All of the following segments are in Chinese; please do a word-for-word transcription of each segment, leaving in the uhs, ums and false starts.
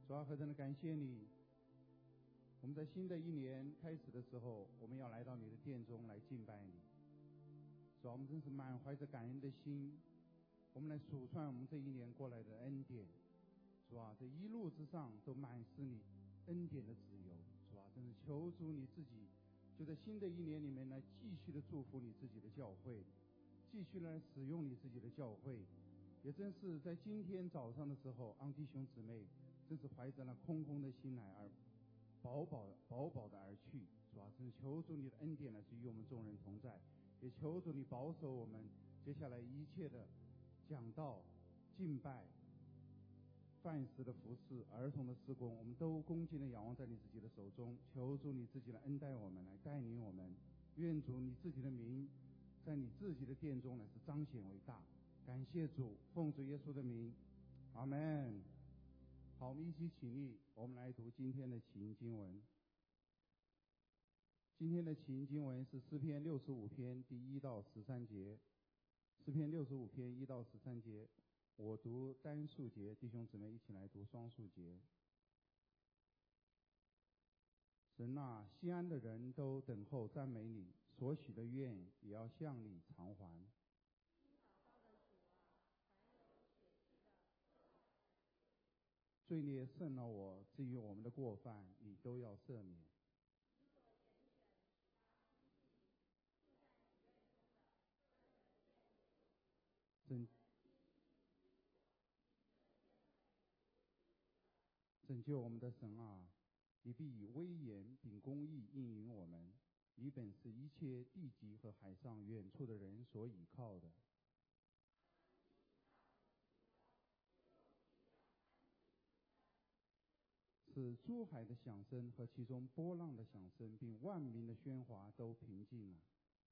主啊，何等的感谢你！我们在新的一年开始的时候，我们要来到你的殿中来敬拜你。主啊，我们真是满怀着感恩的心，我们来数算我们这一年过来的恩典。主啊，这一路之上都满是你恩典的自由。主啊，真是求主你自己就在新的一年里面来继续的祝福你自己的教会，继续来使用你自己的教会。也真是在今天早上的时候，安弟兄姊妹真是怀着那空空的心来而饱饱饱饱的而去。主啊，真是求主你的恩典呢是与我们众人同在，也求主你保守我们接下来一切的讲道、敬拜、饭食的服侍、儿童的事工，我们都恭敬的仰望在你自己的手中。求主你自己来恩待我们，来带领我们。愿主你自己的名在你自己的殿中呢是彰显为大。感谢主，奉主耶稣的名，阿们。好，我们一起起立，我们来读今天的起因经文。今天的起因经文是诗篇六十五篇第一到十三节。诗篇六十五篇一到十三节，我读单数节，弟兄姊妹一起来读双数节。神啊，西安的人都等候赞美你，所许的愿也要向你偿还。罪孽胜了我，至于我们的过犯，你都要赦免。拯拯救我们的神啊，你必以威严秉公义应允我们。你本是一切地极和海上远处的人所倚靠的。使珠海的响声和其中波浪的响声，并万民的喧哗都平静了。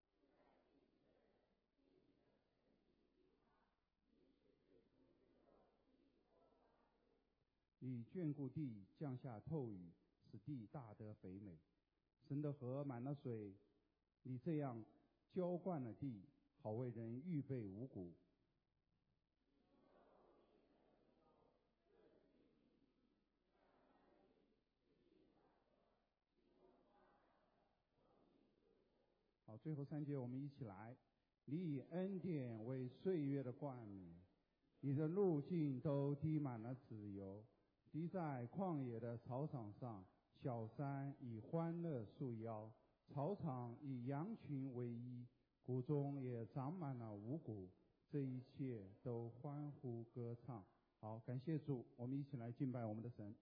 你眷顾地，降下透雨，使地大得肥美。神的河满了水，你这样浇灌了地，好为人预备五谷。好，最后三节我们一起来。你以恩典为岁月的冠冕，你的路径都滴满了脂油。滴在旷野的草场上，小山以欢乐束腰，草场以羊群为衣，谷中也长满了五谷，这一切都欢呼歌唱。好，感谢主，我们一起来敬拜我们的神。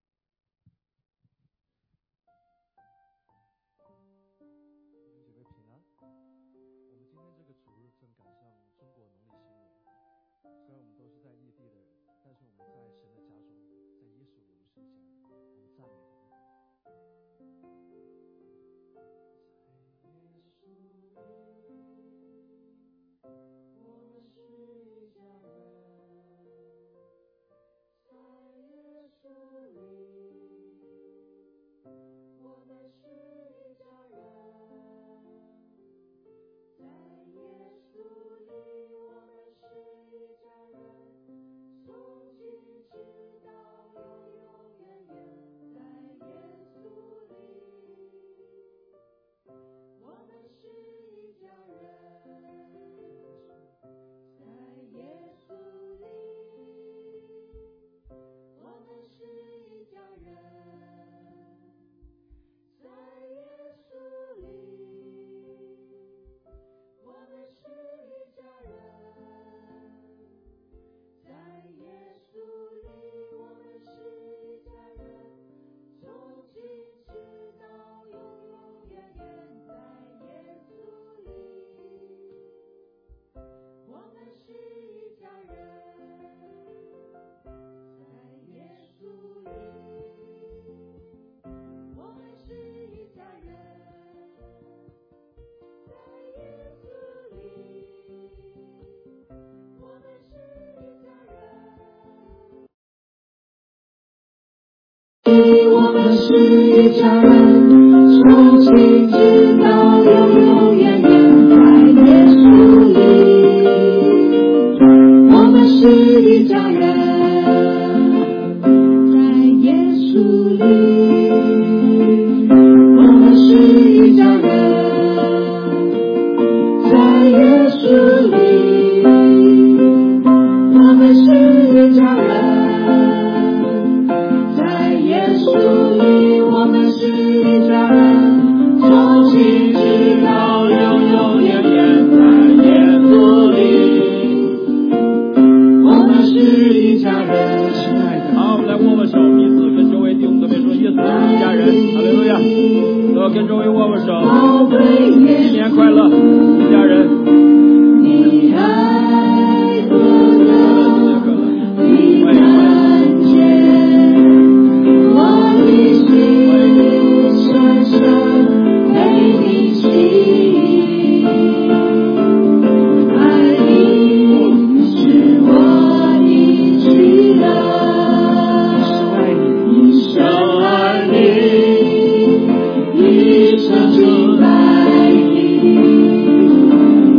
姐妹平安。我们今天这个主日正赶上中国农历新年，虽然我们都是在异地的人，但是我们在神的家中，在耶稣里我们是一家人。我们赞美他。 我们是一家人，从今直到永永远远，在耶稣里。我们是一家人，在手，跟众位握握手，新年快乐，一家人。 你爱多么，你看见我的心深深被你吸引，爱你是我的喜乐，一生爱你，一生敬拜你。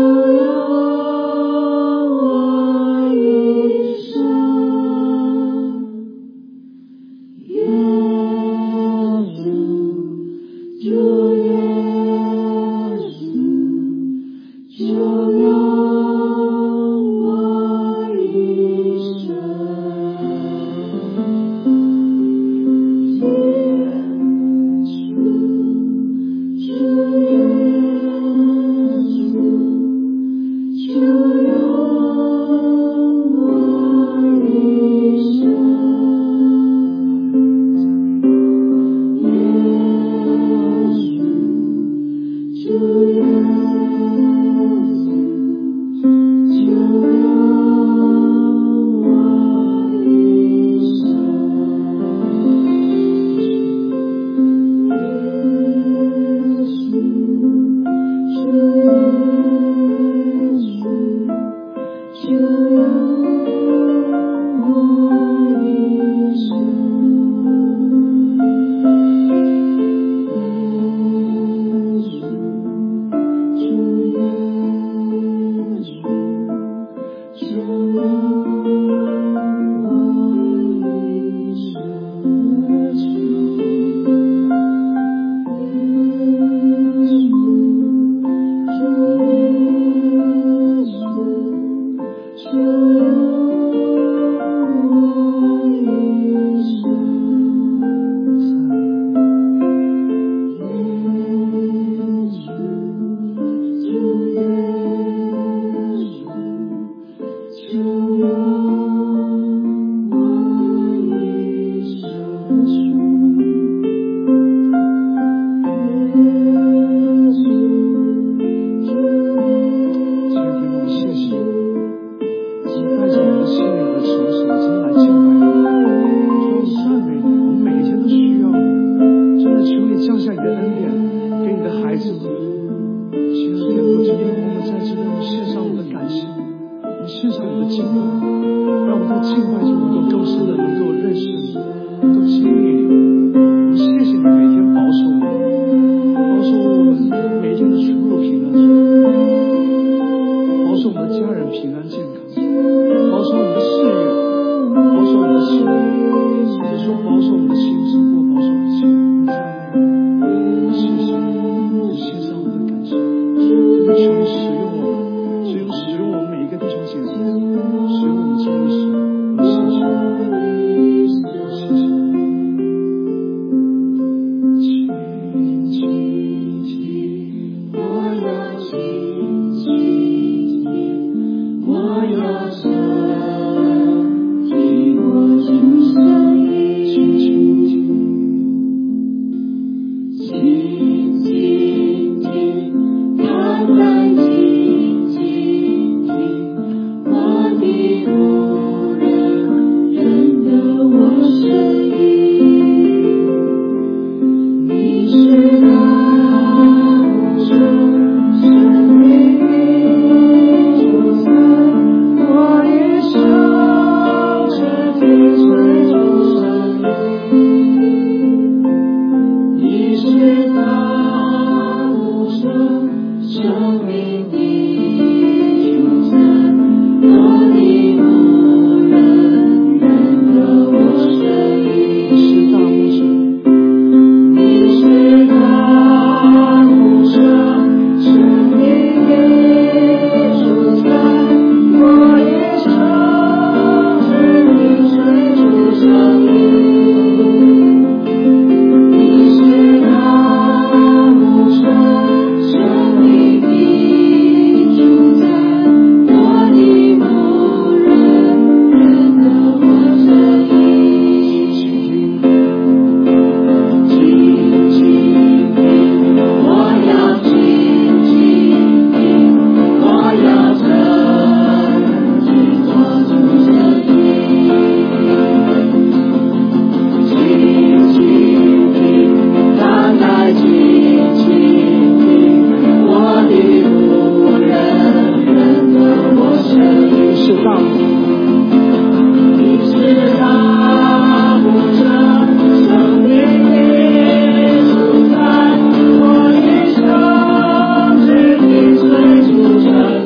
我一生只跟随主成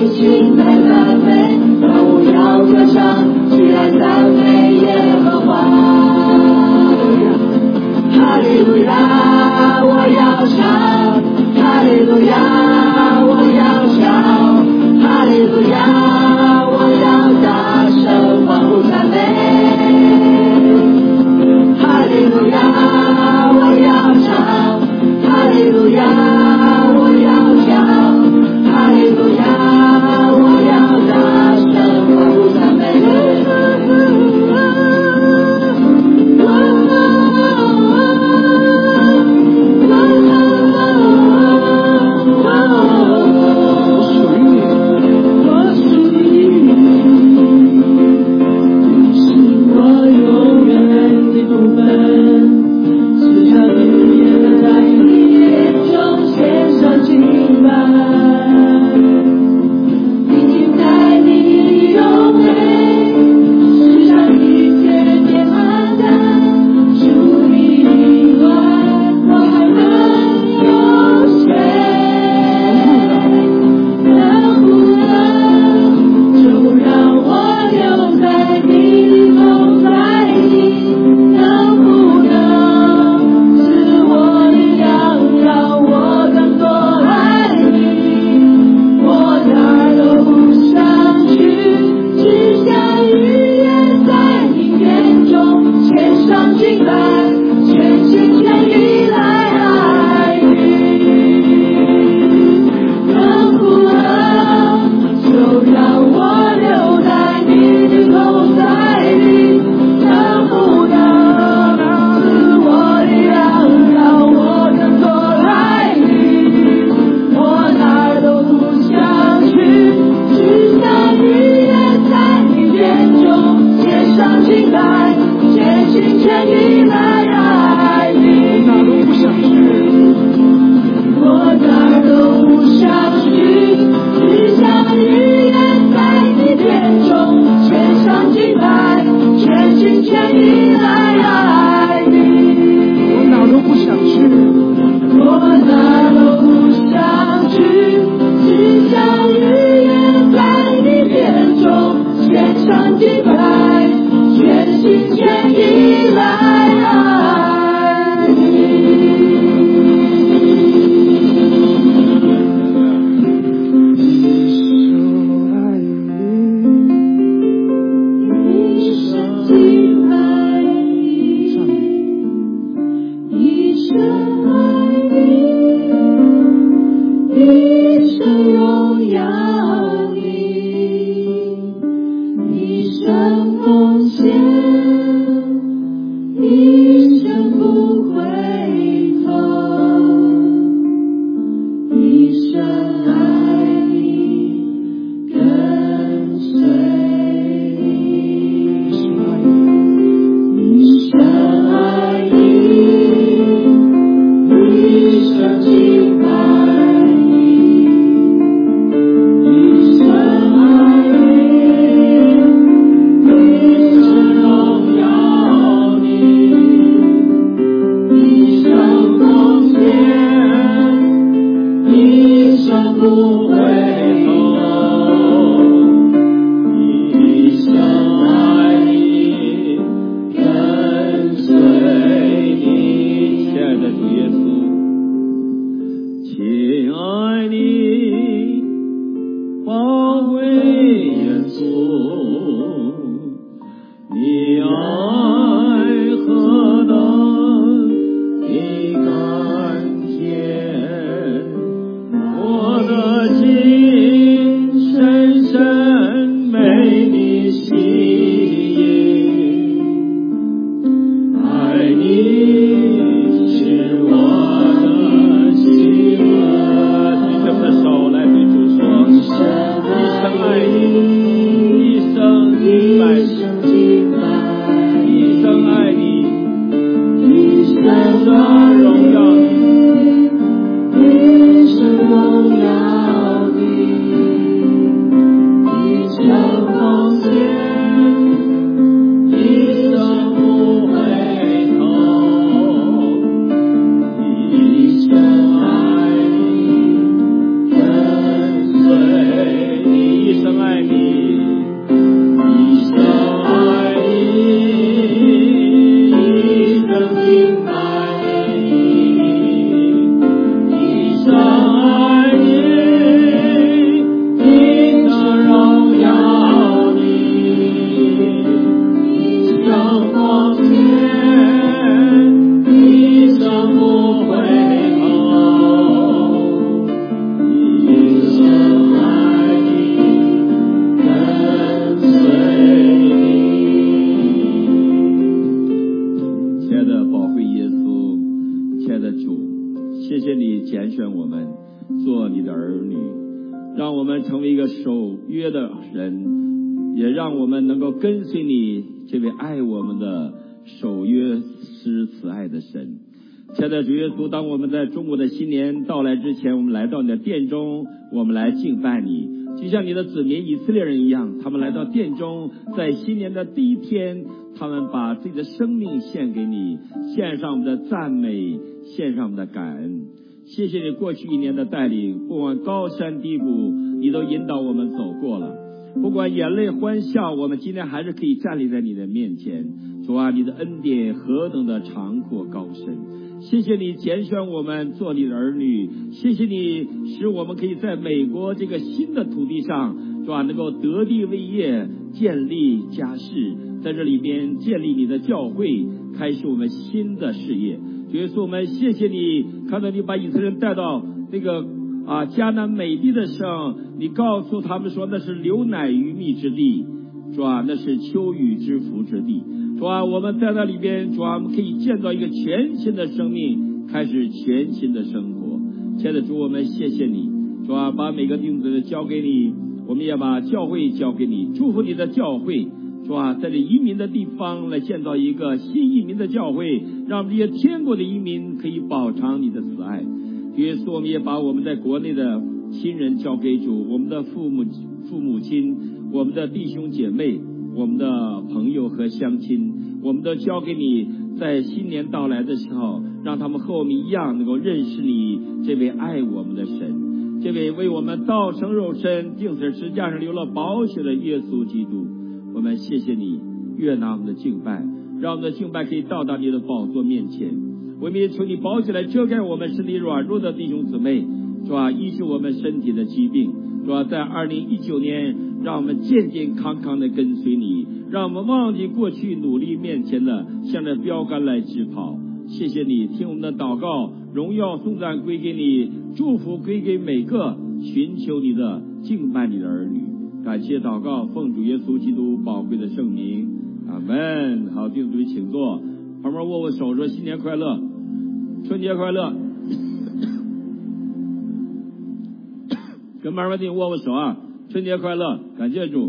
敬拜赞美，让我要歌唱，起来赞美耶和华。哈利路亚，我要唱，哈利路亚，我要唱，哈利路亚，我要大声欢呼赞美。哈利路亚，我要唱，哈利路亚，我要唱，哈利路亚，我要大声欢呼赞美。 守约的人，也让我们能够跟随你这位爱我们的守约施慈爱的神。亲爱的主耶稣，当我们在中国的新年到来之前，我们来到你的殿中，我们来敬拜你，就像你的子民以色列人一样，他们来到殿中，在新年的第一天，他们把自己的生命献给你，献上我们的赞美，献上我们的感恩。谢谢你过去一年的带领，不管高山低谷，你都引导我们走过了，不管眼泪欢笑，我们今天还是可以站立在你的面前。主啊，你的恩典何等的长阔高深，谢谢你拣选我们做你的儿女，谢谢你使我们可以在美国这个新的土地上，主啊，能够得地为业，建立家室，在这里边建立你的教会，开始我们新的事业。主耶稣，我们谢谢你，看到你把以色列人带到那个啊迦南美地的时候，你告诉他们说那是流奶与蜜之地，主啊，那是秋雨之福之地。主啊，我们在那里边，主啊，我们可以建造一个全新的生命，开始全新的生活。亲爱的主，我们谢谢你，主啊，把每个弟兄姊妹交给你，我们也把教会交给你，祝福你的教会，主啊，在这移民的地方来建造一个新移民的教会，让我们这些天国的移民可以饱尝你的慈爱。耶稣，我们也把我们在国内的亲人交给主，我们的父母父母亲，我们的弟兄姐妹，我们的朋友和乡亲，我们都交给你，在新年到来的时候，让他们和我们一样能够认识你这位爱我们的神，这位为我们道成肉身钉死十字架上流了宝血的耶稣基督。我们谢谢你悦纳我们的敬拜，让我们的敬拜可以到达你的宝座面前。我们也求你宝血来遮盖我们身体软弱的弟兄姊妹，是吧？医治我们身体的疾病，是吧？在二零一九年，让我们健健康康的跟随你，让我们忘记过去努力面前的，向着标杆来直跑。谢谢你听我们的祷告，荣耀颂赞归给你，祝福归给每个寻求你的敬拜你的儿女。感谢祷告，奉主耶稣基督宝贵的圣名，阿门。好，弟兄姊妹请坐，旁边握握手，说新年快乐，春节快乐。跟旁边弟兄握握手啊，春节快乐，感谢主。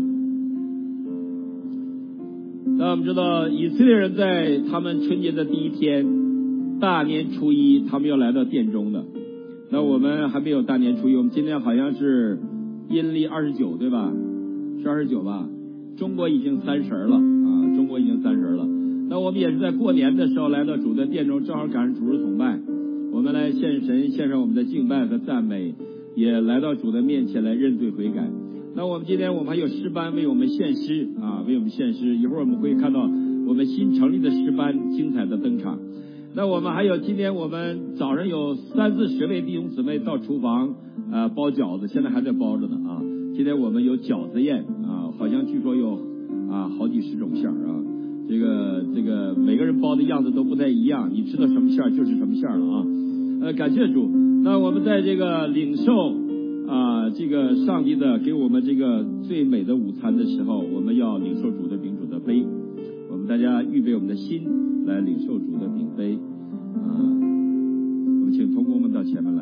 那我们知道以色列人在他们春节的第一天，大年初一，他们要来到殿中的。那我们还没有大年初一，我们今天好像是阴历二十九，对吧？是二十九吧？中国已经三十了啊，中国已经三十了。那我们也是在过年的时候来到主的殿中，正好赶上主日崇拜，我们来献神，献上我们的敬拜和赞美，也来到主的面前来认罪悔改。那我们今天我们还有诗班为我们献诗啊，为我们献诗。一会儿我们会看到我们新成立的诗班精彩的登场。那我们还有今天我们早上有三四十位弟兄姊妹到厨房啊包饺子，现在还在包着呢啊。今天我们有饺子宴啊，好像据说有啊好几十种馅儿啊。这个这个每个人包的样子都不太一样，你知道什么馅儿就是什么馅儿了啊。呃，感谢主。那我们在这个领受啊这个上帝的给我们这个最美的午餐的时候，我们要领受主的饼主的杯。我们大家预备我们的心来领受主的饼杯啊。我们请同工们到前面来。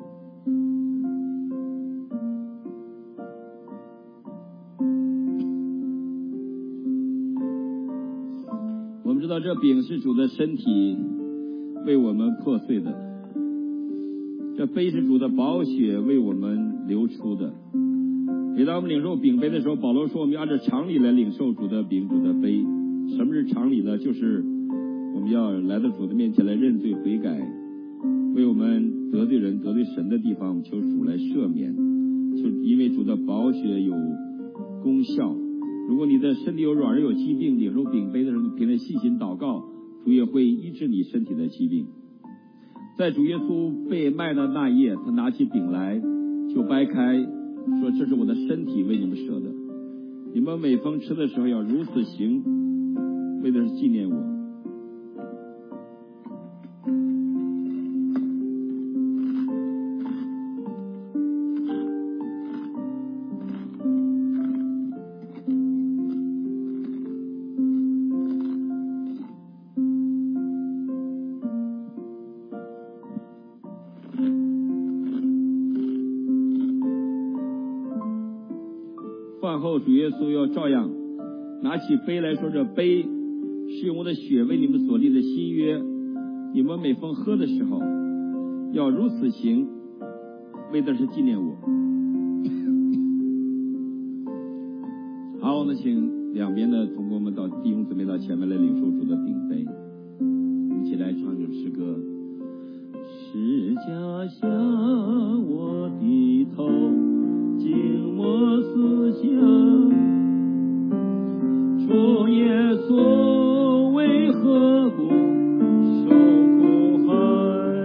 我们知道这饼是主的身体为我们破碎的，这杯是主的宝血为我们流出的。每当我们领受饼杯的时候，保罗说我们要按照常理来领受主的饼主的杯。什么是常理呢？就是我们要来到主的面前来认罪悔改，为我们得罪人得罪神的地方求主来赦免，就因为主的宝血有功效。如果你的身体有软弱有疾病，领受饼杯的时候，你凭着信心祷告，主也会医治你身体的疾病。在主耶稣被卖的那夜，他拿起饼来就掰开，说这是我的身体为你们舍的，你们每逢吃的时候要如此行，为的是纪念我。 饭后主耶稣要照样拿起杯来说，这杯是用我的血为你们所立的新约，你们每逢喝的时候要如此行，为的是纪念我。好，我们请两边的同工们到弟兄姊妹到前面来领受主的饼杯，我们一起来唱这首诗歌。十架下我低头静默思想，主耶稣为何不受苦害，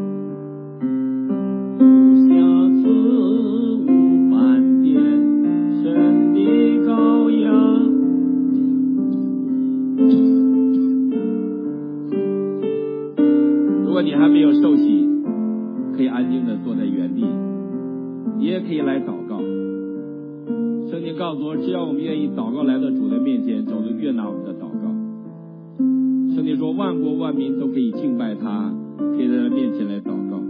无瑕疵无斑点神的羔羊。如果你还没有受洗，可以安静的坐在原地，你也可以来祷告。圣经告诉我，只要我们愿意祷告来到主的面前，主就悦纳我们的祷告。圣经说，万国万民都可以敬拜他，可以在他面前来祷告。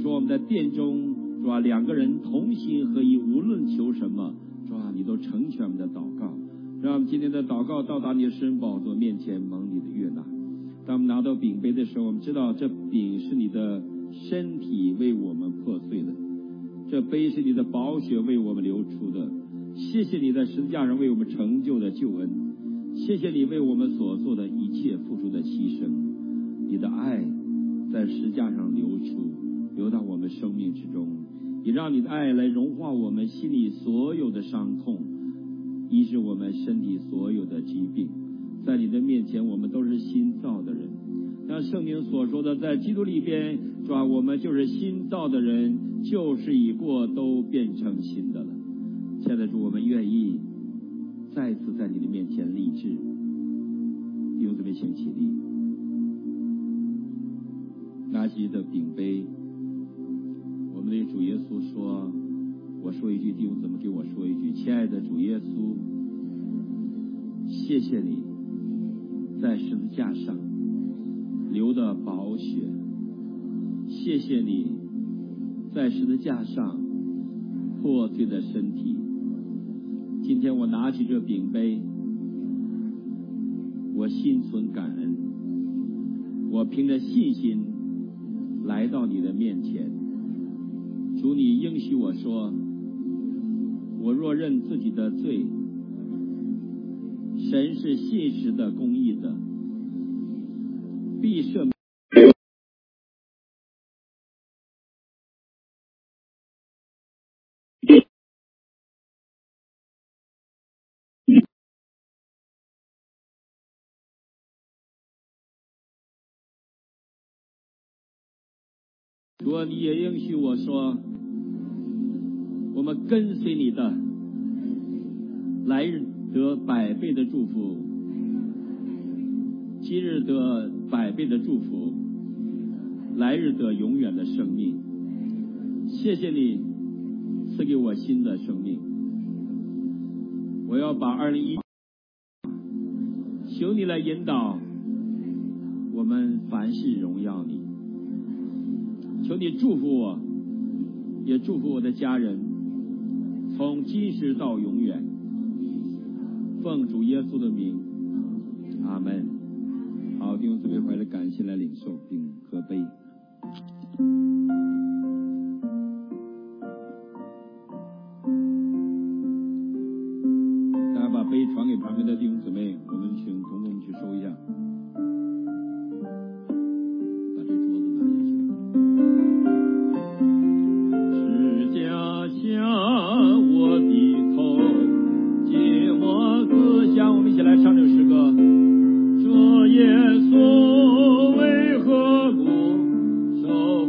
说我们在殿中，主啊，两个人同心合一，无论求什么，主啊，你都成全我们的祷告。让我们今天的祷告到达你的施恩宝座面前，蒙你的悦纳。当我们拿到饼杯的时候，我们知道这饼是你的身体为我们破碎的，这杯是你的宝血为我们流出的。谢谢你在十字架上为我们成就的救恩，谢谢你为我们所做的一切付出的牺牲。你的爱在十字架上流出，流到我们生命之中，也让你的爱来融化我们心里所有的伤痛，医治我们身体所有的疾病。在你的面前，我们都是新造的人。像圣经所说的，在基督里边，是吧？我们就是新造的人，旧事已过，都变成新的了。亲爱的主，我们愿意再次在你的面前立志。弟兄姊妹，请起立，拿起的饼杯。我们的主耶稣说：“我说一句，弟兄姊妹给我说一句，亲爱的主耶稣，谢谢你在十字架上流的宝血，谢谢你在十字架上破碎的身体。今天我拿起这饼杯，我心存感恩，我凭着信心来到你的面前。主，你应许我说，我若认自己的罪，神是信实的、公义的，必赦免。主，你也应许我说，我们跟随你的，来日得百倍的祝福，今日得百倍的祝福，来日得永远的生命。谢谢你赐给我新的生命。我要把二零一求你来引导我们，凡事荣耀你。求你祝福我，也祝福我的家人，从今时到永远。奉主耶稣的名，阿门。好，弟兄姊妹，怀着感谢来领受并喝杯。大家把杯传给旁边的弟兄姊妹，我们请同工去收一下。把这桌子拿下去。十架下我低头，借我思想。我们一起来唱这个诗歌。这耶稣为何不受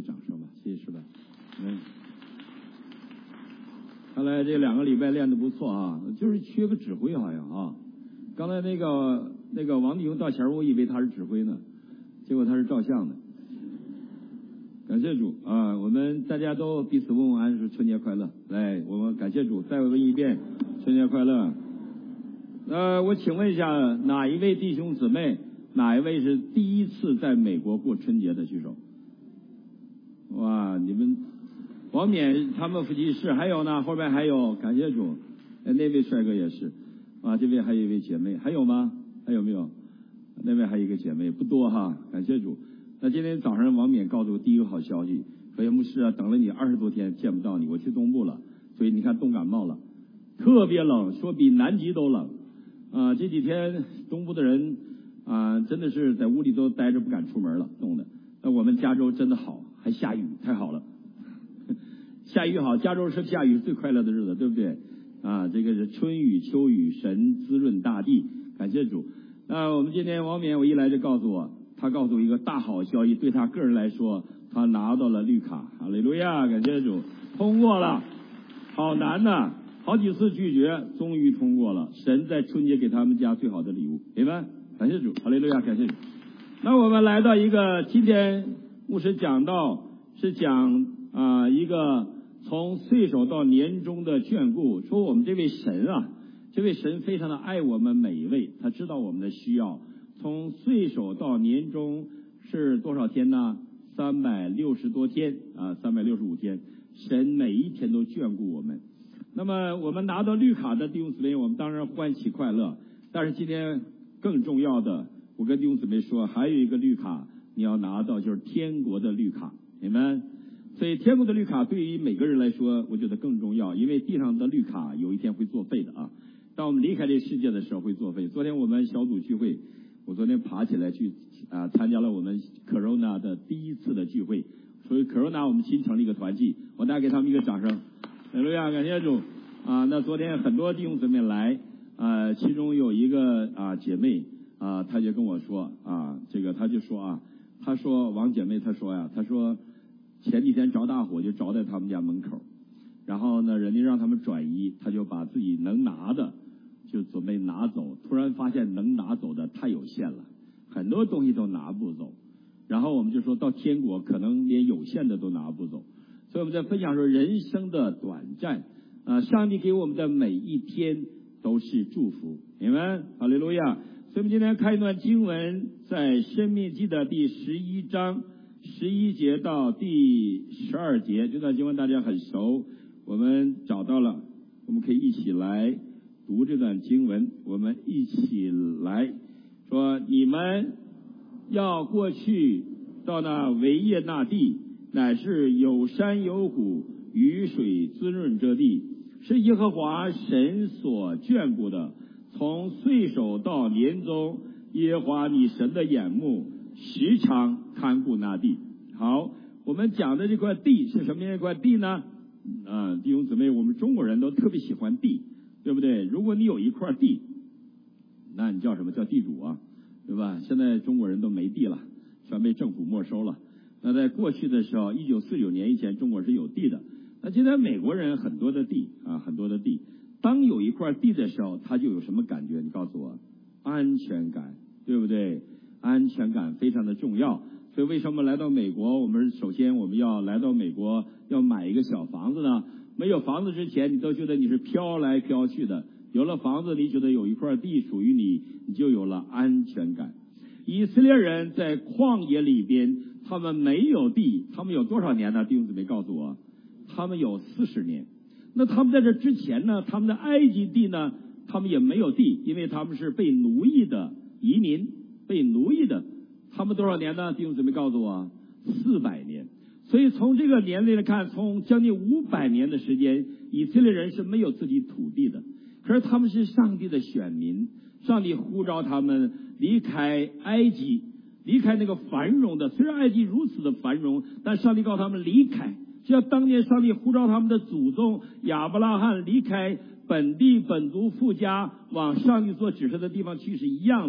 掌声吧，谢谢师范。嗯，看来这两个礼拜练得不错啊，就是缺个指挥好像啊。刚才那个那个王弟兄到前，我以为他是指挥呢，结果他是照相的。感谢主啊！我们大家都彼此问问安，说春节快乐。来，我们感谢主，再问一遍，春节快乐。呃，我请问一下，哪一位弟兄姊妹，哪一位是第一次在美国过春节的举手？哇，你们王冕他们夫妻是，还有呢，后边还有，感谢主，哎，那位帅哥也是，啊，这位还有一位姐妹，还有吗？还有没有？那位还有一个姐妹，不多哈，感谢主。那今天早上王冕告诉我第一个好消息，说牧师啊，等了你二十多天见不到你，我去东部了，所以你看冻感冒了，特别冷，说比南极都冷啊！这几天东部的人啊，真的是在屋里都待着不敢出门了，冻的。那我们加州真的好，还下雨，太好了，下雨好，加州是下雨是最快乐的日子，对不对？啊，这个是春雨秋雨，神滋润大地，感谢主。那我们今天王冕我一来就告诉我。他告诉我一个大好消息，对他个人来说，他拿到了绿卡，哈利路亚，感谢主，通过了，好难呐，好几次拒绝，终于通过了。神在春节给他们家最好的礼物，明白？感谢主，哈利路亚，感谢主。那我们来到一个今天牧师讲到是讲啊、呃、一个从岁首到年终的眷顾，说我们这位神啊，这位神非常的爱我们每一位，他知道我们的需要。从岁首到年终是多少天呢？三百六十多天啊，三百六十五天。神每一天都眷顾我们。那么我们拿到绿卡的弟兄姊妹，我们当然欢喜快乐。但是今天更重要的，我跟弟兄姊妹说，还有一个绿卡你要拿到，就是天国的绿卡，明白？所以天国的绿卡对于每个人来说，我觉得更重要，因为地上的绿卡有一天会作废的啊。当我们离开这个世界的时候会作废。昨天我们小组聚会。我昨天爬起来去啊，参加了我们 Corona 的第一次的聚会，所以 Corona 我们新成立一个团契，我大家给他们一个掌声，哈利路亚，感谢主啊！那昨天很多弟兄姊妹来啊，其中有一个啊姐妹啊，她就跟我说啊，这个她就说啊，她说王姐妹她说呀，她说前几天着大火就着在他们家门口，然后呢，人家让他们转移，她就把自己能拿的。就准备拿走，突然发现能拿走的太有限了，很多东西都拿不走。然后我们就说到天国，可能连有限的都拿不走。所以我们在分享说，人生的短暂啊，上帝给我们的每一天都是祝福，明白？哈利路亚。所以我们今天看一段经文，在申命记的第十一章十一节到第十二节，这段经文大家很熟，我们找到了，我们可以一起来读这段经文，我们一起来说：你们要过去到那为业那地，乃是有山有谷，雨水滋润之地，是耶和华神所眷顾的。从岁首到年终，耶和华你神的眼目时常看顾那地。好，我们讲的这块地是什么样一块地呢？啊，弟兄姊妹，我们中国人都特别喜欢地，对不对？如果你有一块地，那你叫什么？叫地主啊，对吧？现在中国人都没地了，全被政府没收了。那在过去的时候，一九四九年以前，中国是有地的。那现在美国人很多的地啊，很多的地。当有一块地的时候，他就有什么感觉？你告诉我，安全感，对不对？安全感非常的重要。所以为什么来到美国，我们首先我们要来到美国，要买一个小房子呢？没有房子之前，你都觉得你是飘来飘去的。有了房子，你觉得有一块地属于你，你就有了安全感。以色列人在旷野里边，他们没有地，他们有多少年呢？弟兄姊妹告诉我，他们有四十年。那他们在这之前呢，他们的埃及地呢，他们也没有地，因为他们是被奴役的移民，被奴役的。他们多少年呢？弟兄姊妹告诉我，四百年。所以从这个年龄来看，从将近五百年的时间，以色列人是没有自己土地的。可是他们是上帝的选民，上帝呼召他们离开埃及，离开那个繁荣的。虽然埃及如此的繁荣，但上帝告诉他们离开，就像当年上帝呼召他们的祖宗亚伯拉罕离开本地本族父家，往上帝所指示的地方去是一样的。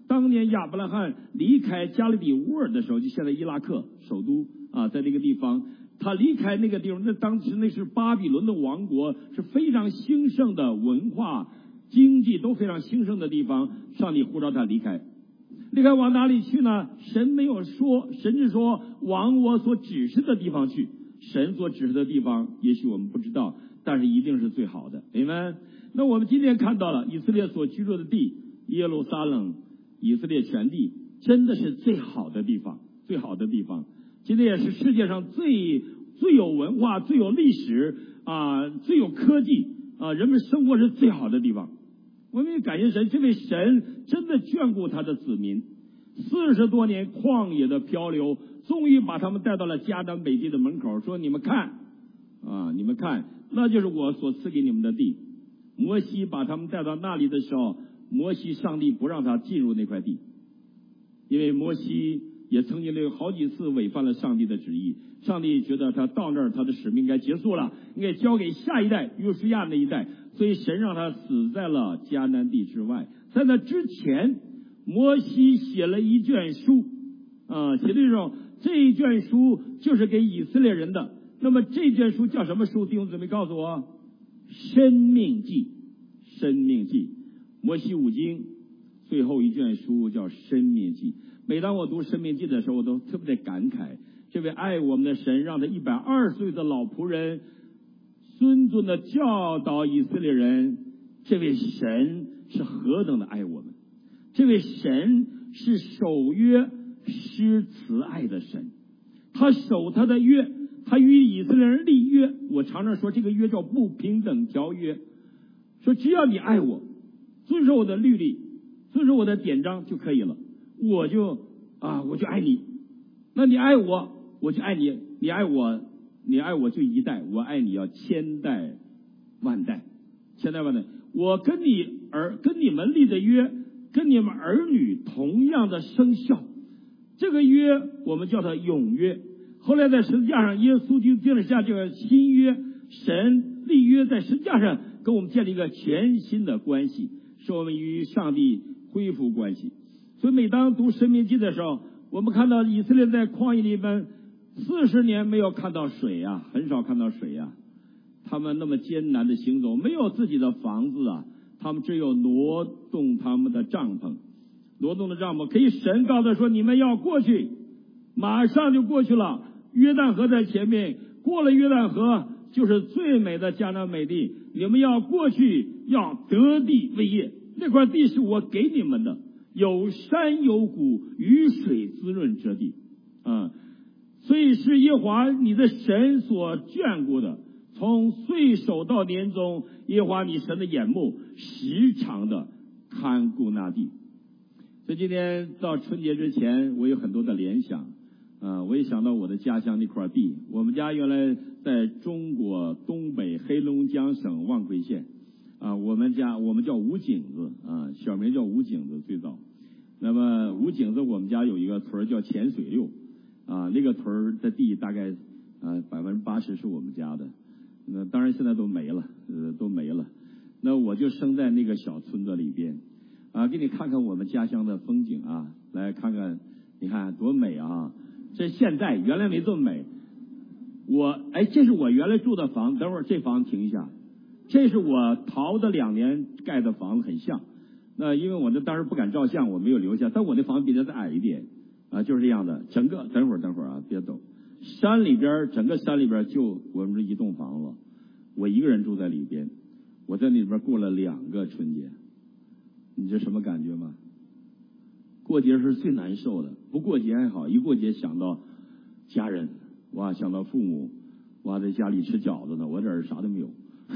当年亚伯拉罕离开加勒底乌尔的时候，就现在伊拉克首都啊，在那个地方，他离开那个地方，那当时那是巴比伦的王国，是非常兴盛的文化、经济都非常兴盛的地方。上帝呼召他离开，离开往哪里去呢？神没有说，神只说往我所指示的地方去。神所指示的地方，也许我们不知道，但是一定是最好的。Amen。那我们今天看到了以色列所居住的地，耶路撒冷。以色列全地真的是最好的地方，最好的地方。今天也是世界上最最有文化、最有历史啊、最有科技啊，人们生活是最好的地方。我们也感谢神，这位神真的眷顾他的子民。四十多年旷野的漂流，终于把他们带到了迦南美地的门口，说：“你们看啊，你们看，那就是我所赐给你们的地。”摩西把他们带到那里的时候，摩西上帝不让他进入那块地，因为摩西也曾经有好几次违反了上帝的旨意。上帝觉得他到那儿，他的使命该结束了，应该交给下一代约书亚那一代，所以神让他死在了迦南地之外。在那之前，摩西写了一卷书啊，写的这种这一卷书就是给以色列人的。那么这卷书叫什么书？弟兄姊妹告诉我，申命记。申命记，摩西五经最后一卷书叫申命记。每当我读申命记的时候，我都特别的感慨，这位爱我们的神让他一百二十岁的老仆人谆谆的教导以色列人，这位神是何等的爱我们，这位神是守约施慈爱的神，他守他的约，他与以色列人立约。我常常说这个约叫不平等条约，说只要你爱我，遵守我的律例，遵守我的典章就可以了，我就啊我就爱你。那你爱我，我就爱你，你爱我，你爱我就一代，我爱你要千代万代，千代万代。我跟你儿跟你们立的约，跟你们儿女同样的生效。这个约我们叫它永约。后来在十字架上，耶稣就定了下这个新约，神立约在十字架上跟我们建立一个全新的关系，使我们与上帝恢复关系。所以每当读申命记的时候，我们看到以色列在旷野里面四十年没有看到水啊，很少看到水啊。他们那么艰难的行走，没有自己的房子啊，他们只有挪动他们的帐篷，挪动的帐篷可以神告诉说你们要过去，马上就过去了。约旦河在前面，过了约旦河就是最美的迦南美地，你们要过去，要得地为业。那块地是我给你们的，有山有谷，雨水滋润之地啊、嗯，所以是耶和华你的神所眷顾的。从岁首到年终，耶和华你神的眼目时常的看顾那地。所以今天到春节之前，我有很多的联想啊、呃，我也想到我的家乡那块地。我们家原来在中国东北黑龙江省望奎县啊、呃，我们家我们叫五井子啊、呃，小名叫五井子最早。那么五井子我们家有一个屯叫浅水六啊、呃，那个屯的地大概啊百分之八十是我们家的。那当然现在都没了，呃，都没了。那我就生在那个小村子里边，啊，给你看看我们家乡的风景啊，来看看，你看多美啊！这现在原来没这么美。我哎，这是我原来住的房，等会儿这房停一下，这是我淘的两年盖的房子，很像。那因为我那当时不敢照相，我没有留下，但我那房子比它再矮一点啊，就是这样的。整个等会儿等会儿啊，别走。山里边，整个山里边就我们这一栋房子，我一个人住在里边，我在那里边过了两个春节，你这什么感觉吗？过节是最难受的，不过节还好，一过节想到家人，哇，想到父母，哇，在家里吃饺子呢，我这儿啥都没有，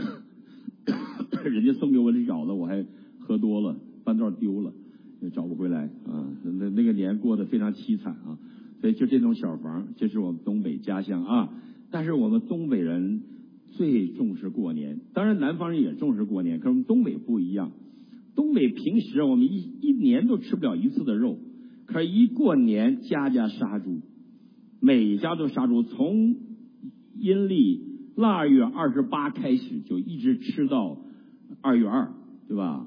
人家送给我的饺子我还喝多了，半道丢了，也找不回来啊，那那个年过得非常凄惨啊。所以就这种小房，这是我们东北家乡啊。但是我们东北人最重视过年，当然南方人也重视过年，可是我们东北不一样。东北平时我们一一年都吃不了一次的肉，可是一过年家家杀猪，每家都杀猪，从阴历腊月二十八开始，就一直吃到二月二，对吧？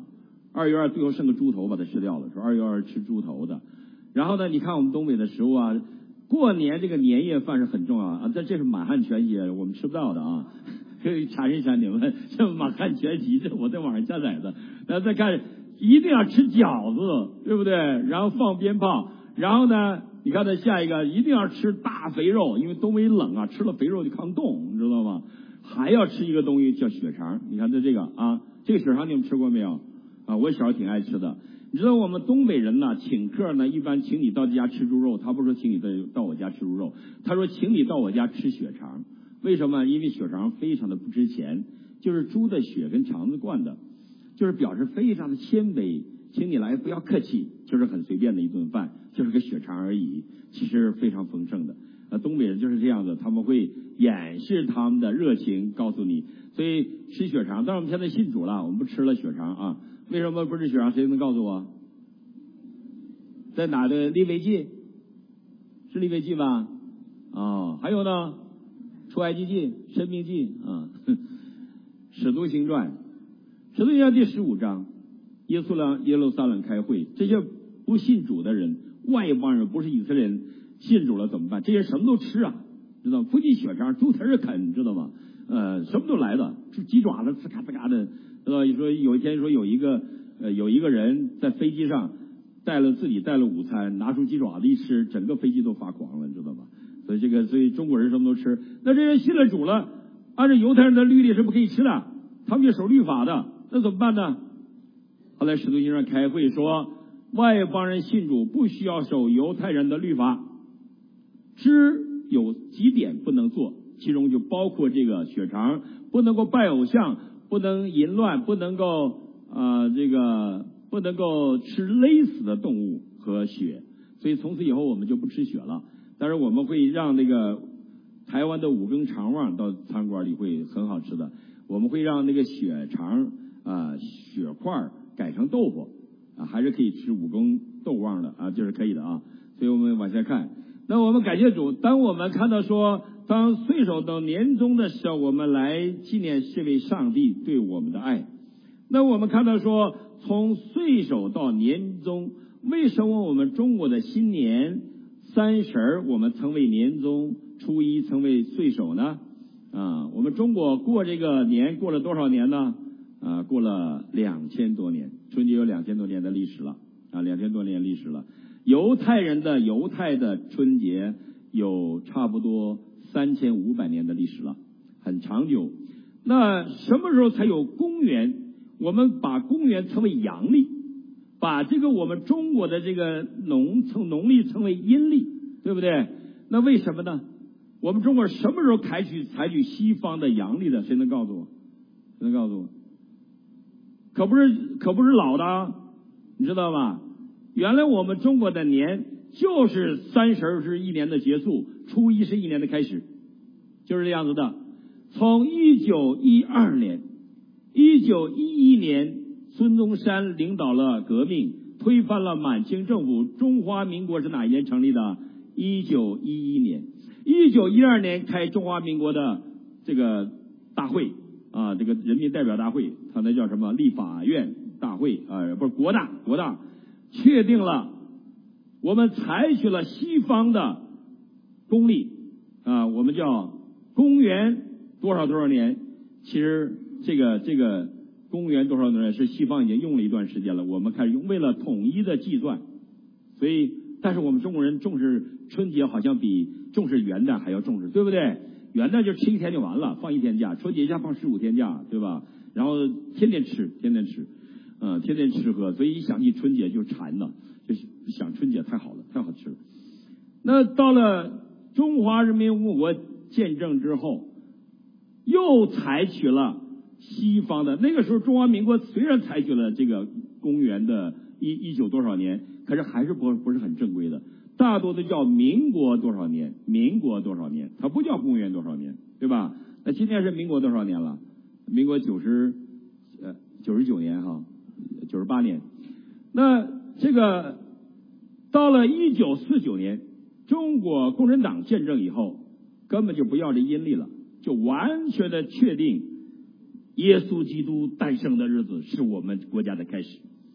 二月二最后剩个猪头把它吃掉了，说二月二吃猪头的。然后呢，你看我们东北的食物啊，过年这个年夜饭是很重要啊，这这是满汉全席，我们吃不到的啊。可以查一查你们，这满汉全席这我在网上下载的。然后再看，一定要吃饺子，对不对？然后放鞭炮，然后呢，你看它下一个一定要吃大肥肉，因为东北冷啊，吃了肥肉就抗冻，你知道吗？还要吃一个东西叫血肠，你看这这个啊，这个血肠你们吃过没有？啊，我小时候挺爱吃的。你知道我们东北人呢，请客呢，一般请你到家吃猪肉，他不说请你到到我家吃猪肉，他说请你到我家吃血肠。为什么？因为血肠非常的不值钱，就是猪的血跟肠子灌的，就是表示非常的谦卑，请你来不要客气，就是很随便的一顿饭，就是个血肠而已，其实非常丰盛的。呃，东北人就是这样子，他们会掩饰他们的热情，告诉你。所以吃血肠，但是我们现在信主了，我们不吃了血肠啊。为什么不吃血肠？谁能告诉我？在哪的利未记？是利未记吧？哦，还有呢？出埃及记、申命记啊，使徒行传，使徒行传第十五章，耶稣来耶路撒冷开会，这些不信主的人，外邦人不是以色列人，信主了怎么办？这些什么都吃啊，知道吗？不仅血肠，猪蹄儿啃，知道吗？呃，什么都来的，鸡爪子，呲嘎呲嘎的，知道？说有一天说有一个呃有一个人在飞机上带了自己带了午餐，拿出鸡爪子一吃，整个飞机都发狂了，你知道吗？所以这个，所以中国人什么都吃。那这些信了主了，按照犹太人的律例是不可以吃的，他们就守律法的，那怎么办呢？后来使徒行传开会说，外邦人信主不需要守犹太人的律法，只有几点不能做，其中就包括这个血肠，不能够拜偶像，不能淫乱，不能够啊、呃、这个不能够吃勒死的动物和血。所以从此以后我们就不吃血了。但是我们会让那个台湾的五更肠旺到餐馆里会很好吃的，我们会让那个血肠啊、呃、血块改成豆腐啊，还是可以吃五更豆旺的啊，就是可以的啊。所以我们往下看，那我们感谢主，当我们看到说，当岁首到年终的时候，我们来纪念这位上帝对我们的爱。那我们看到说，从岁首到年终，为什么我们中国的新年三十儿我们称为年终，初一称为岁首呢？啊，我们中国过这个年过了多少年呢？啊，过了两千多年，春节有两千多年的历史了啊，两千多年历史了。犹太人的犹太的春节有差不多三千五百年的历史了，很长久。那什么时候才有公元？我们把公元称为阳历，把这个我们中国的这个农称农历称为阴历，对不对？那为什么呢？我们中国什么时候采取采取西方的阳历的？谁能告诉我？谁能告诉我？可不是可不是老的，你知道吧？原来我们中国的年就是三十是一年的结束，初一是一年的开始，就是这样子的。从一九一二年、一九一一年，孙中山领导了革命，推翻了满清政府。中华民国是哪一年成立的？一九一一年。一九一二年开中华民国的这个大会啊，这个人民代表大会，它那叫什么？立法院大会啊，不是国大，国大确定了，我们采取了西方的公历啊，我们叫公元多少多少年。其实这个这个公元多少多少年是西方已经用了一段时间了，我们开始用，为了统一的计算。所以，但是我们中国人重视春节，好像比重视元旦还要重视，对不对？元旦就吃一天就完了，放一天假；春节一下放十五天假，对吧？然后天天吃，天天吃，嗯、呃，天天吃喝，所以一想起春节就馋了，就想春节太好了，太好吃了。那到了中华人民共和国建政之后，又采取了西方的。那个时候中华民国虽然采取了这个公元的一一九多少年，可是还是不不是很正规的，大多都叫民国多少年，民国多少年，它不叫公元多少年，对吧？那今天是民国多少年了？民国九十呃九十九年哈，九十八年。那这个到了一九四九年，中国共产党建政以后，根本就不要这阴历了，就完全的确定耶稣基督诞生的日子是我们国家的开始。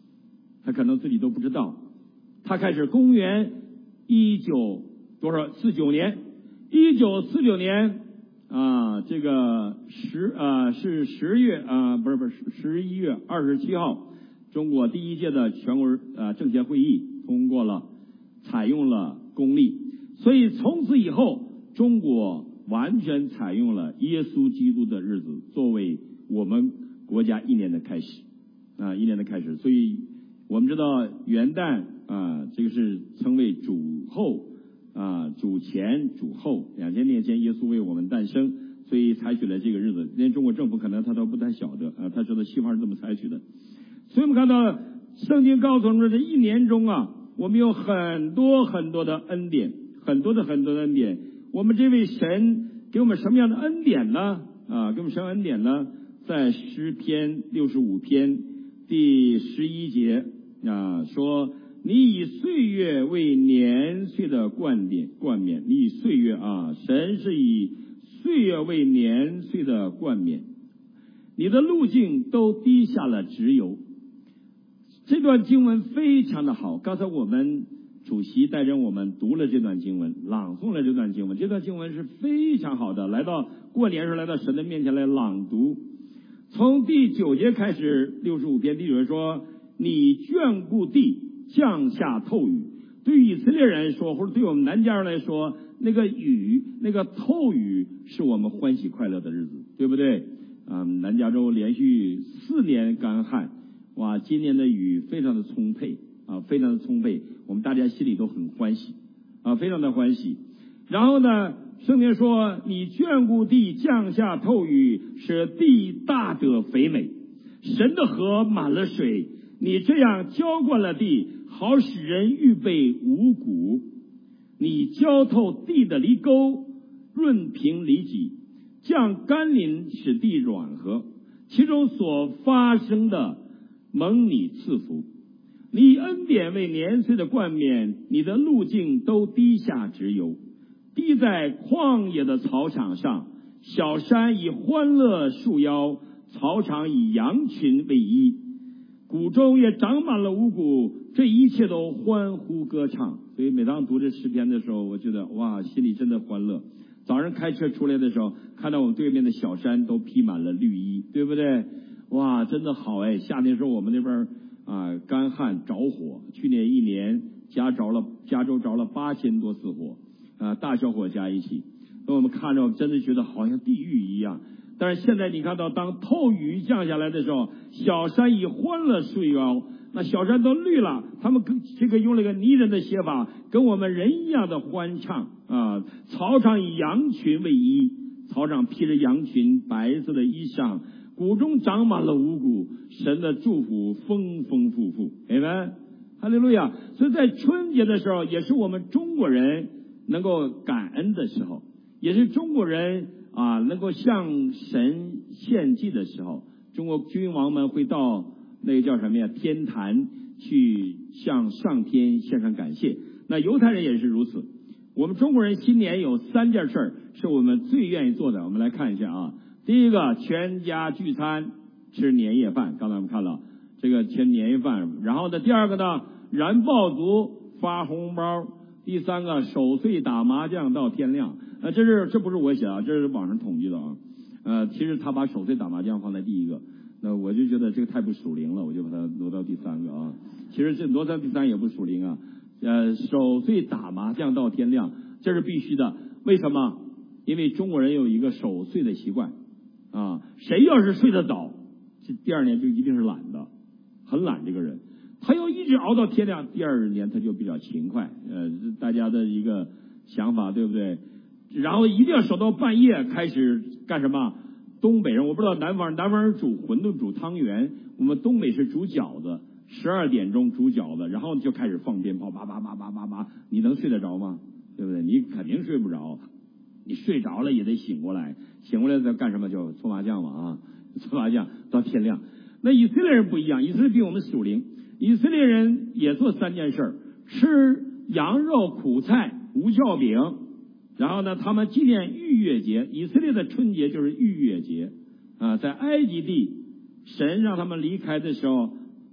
他可能自己都不知道。他开始公元一九多少四九年，一九四九年啊，这个十啊是十月啊不是不是十一月二十七号，中国第一届的全国啊政协会议通过了，采用了公历，所以从此以后，中国完全采用了耶稣基督的日子作为我们国家一年的开始啊一年的开始，所以我们知道元旦啊这个是称为主后啊主前主后，两千年前耶稣为我们诞生，所以采取了这个日子，连中国政府可能他都不太晓得啊，他知道西方是这么采取的。所以我们看到圣经告诉我们，这一年中啊，我们有很多很多的恩典，很多的很多的恩典。我们这位神给我们什么样的恩典呢？啊，给我们什么恩典呢？在诗篇六十五篇第十一节啊，说你以岁月为年岁的冠冕冠冕，你以岁月啊，神是以岁月为年岁的冠冕，你的路径都滴下了脂油。这段经文非常的好，刚才我们主席带着我们读了这段经文，朗诵了这段经文，这段经文是非常好的，来到过年时候来到神的面前来朗读。从第九节开始，六十五篇第九节说，你眷顾地，降下透雨。对于以色列人来说，或者对我们南家人来说，那个雨那个透雨是我们欢喜快乐的日子，对不对啊？南加州连续四年干旱，哇，今年的雨非常的充沛啊，非常的充沛，我们大家心里都很欢喜啊，非常的欢喜。然后呢，圣经说，你眷顾地，降下透雨，使地大得肥美，神的河满了水，你这样浇灌了地，好使人预备五谷。你浇透地的犁沟，润平犁脊，降甘霖，使地软和，其中所发生的蒙你赐福。你以恩典为年岁的冠冕，你的路径都滴下脂油，滴在旷野的草场上，小山以欢乐束腰，草场以羊群为衣，谷中也长满了五谷，这一切都欢呼歌唱。所以每当读这诗篇的时候，我觉得哇，心里真的欢乐。早上开车出来的时候，看到我们对面的小山都披满了绿衣，对不对？哇，真的好哎！夏天时候我们那边啊干旱着火，去年一年加着了加州着了八千多次火啊，大小火加一起，那我们看着真的觉得好像地狱一样。但是现在你看到，当透雨降下来的时候，小山以欢乐束腰，那小山都绿了，他们这个用了一个拟人的写法，跟我们人一样的欢唱啊。草场以羊群为衣，草场披着羊群白色的衣裳，谷中长满了五谷，神的祝福丰丰富富。阿们，哈利路亚。所以在春节的时候，也是我们中国人能够感恩的时候，也是中国人啊能够向神献祭的时候。中国君王们会到那个叫什么呀天坛去向上天献上感谢，那犹太人也是如此。我们中国人新年有三件事是我们最愿意做的，我们来看一下啊。第一个，全家聚餐吃年夜饭，刚才我们看了这个吃年夜饭。然后呢，第二个呢，燃爆竹发红包。第三个，守岁打麻将到天亮。呃，这是这不是我写啊，这是网上统计的啊。呃，其实他把守岁打麻将放在第一个，那我就觉得这个太不属灵了，我就把它挪到第三个啊。其实这挪到第三也不属灵啊。呃，守岁打麻将到天亮，这是必须的。为什么？因为中国人有一个守岁的习惯啊。谁要是睡得早，这第二年就一定是懒的，很懒这个人。他要一直熬到天亮，第二年他就比较勤快。呃，大家的一个想法，对不对？然后一定要守到半夜开始干什么？东北人我不知道南方人，南方人煮馄饨煮汤圆，我们东北是煮饺子。十二点钟煮饺子，然后就开始放鞭炮，叭叭叭叭叭叭，你能睡得着吗？对不对？你肯定睡不着，你睡着了也得醒过来，醒过来再干什么？就搓麻将嘛啊，搓麻将到天亮。那以色列人不一样，以色列比我们属灵，以色列人也做三件事：吃羊肉、苦菜、无酵饼。然后呢，他们纪念逾越节，以色列的春节就是逾越节啊。在埃及地，神让他们离开的时候，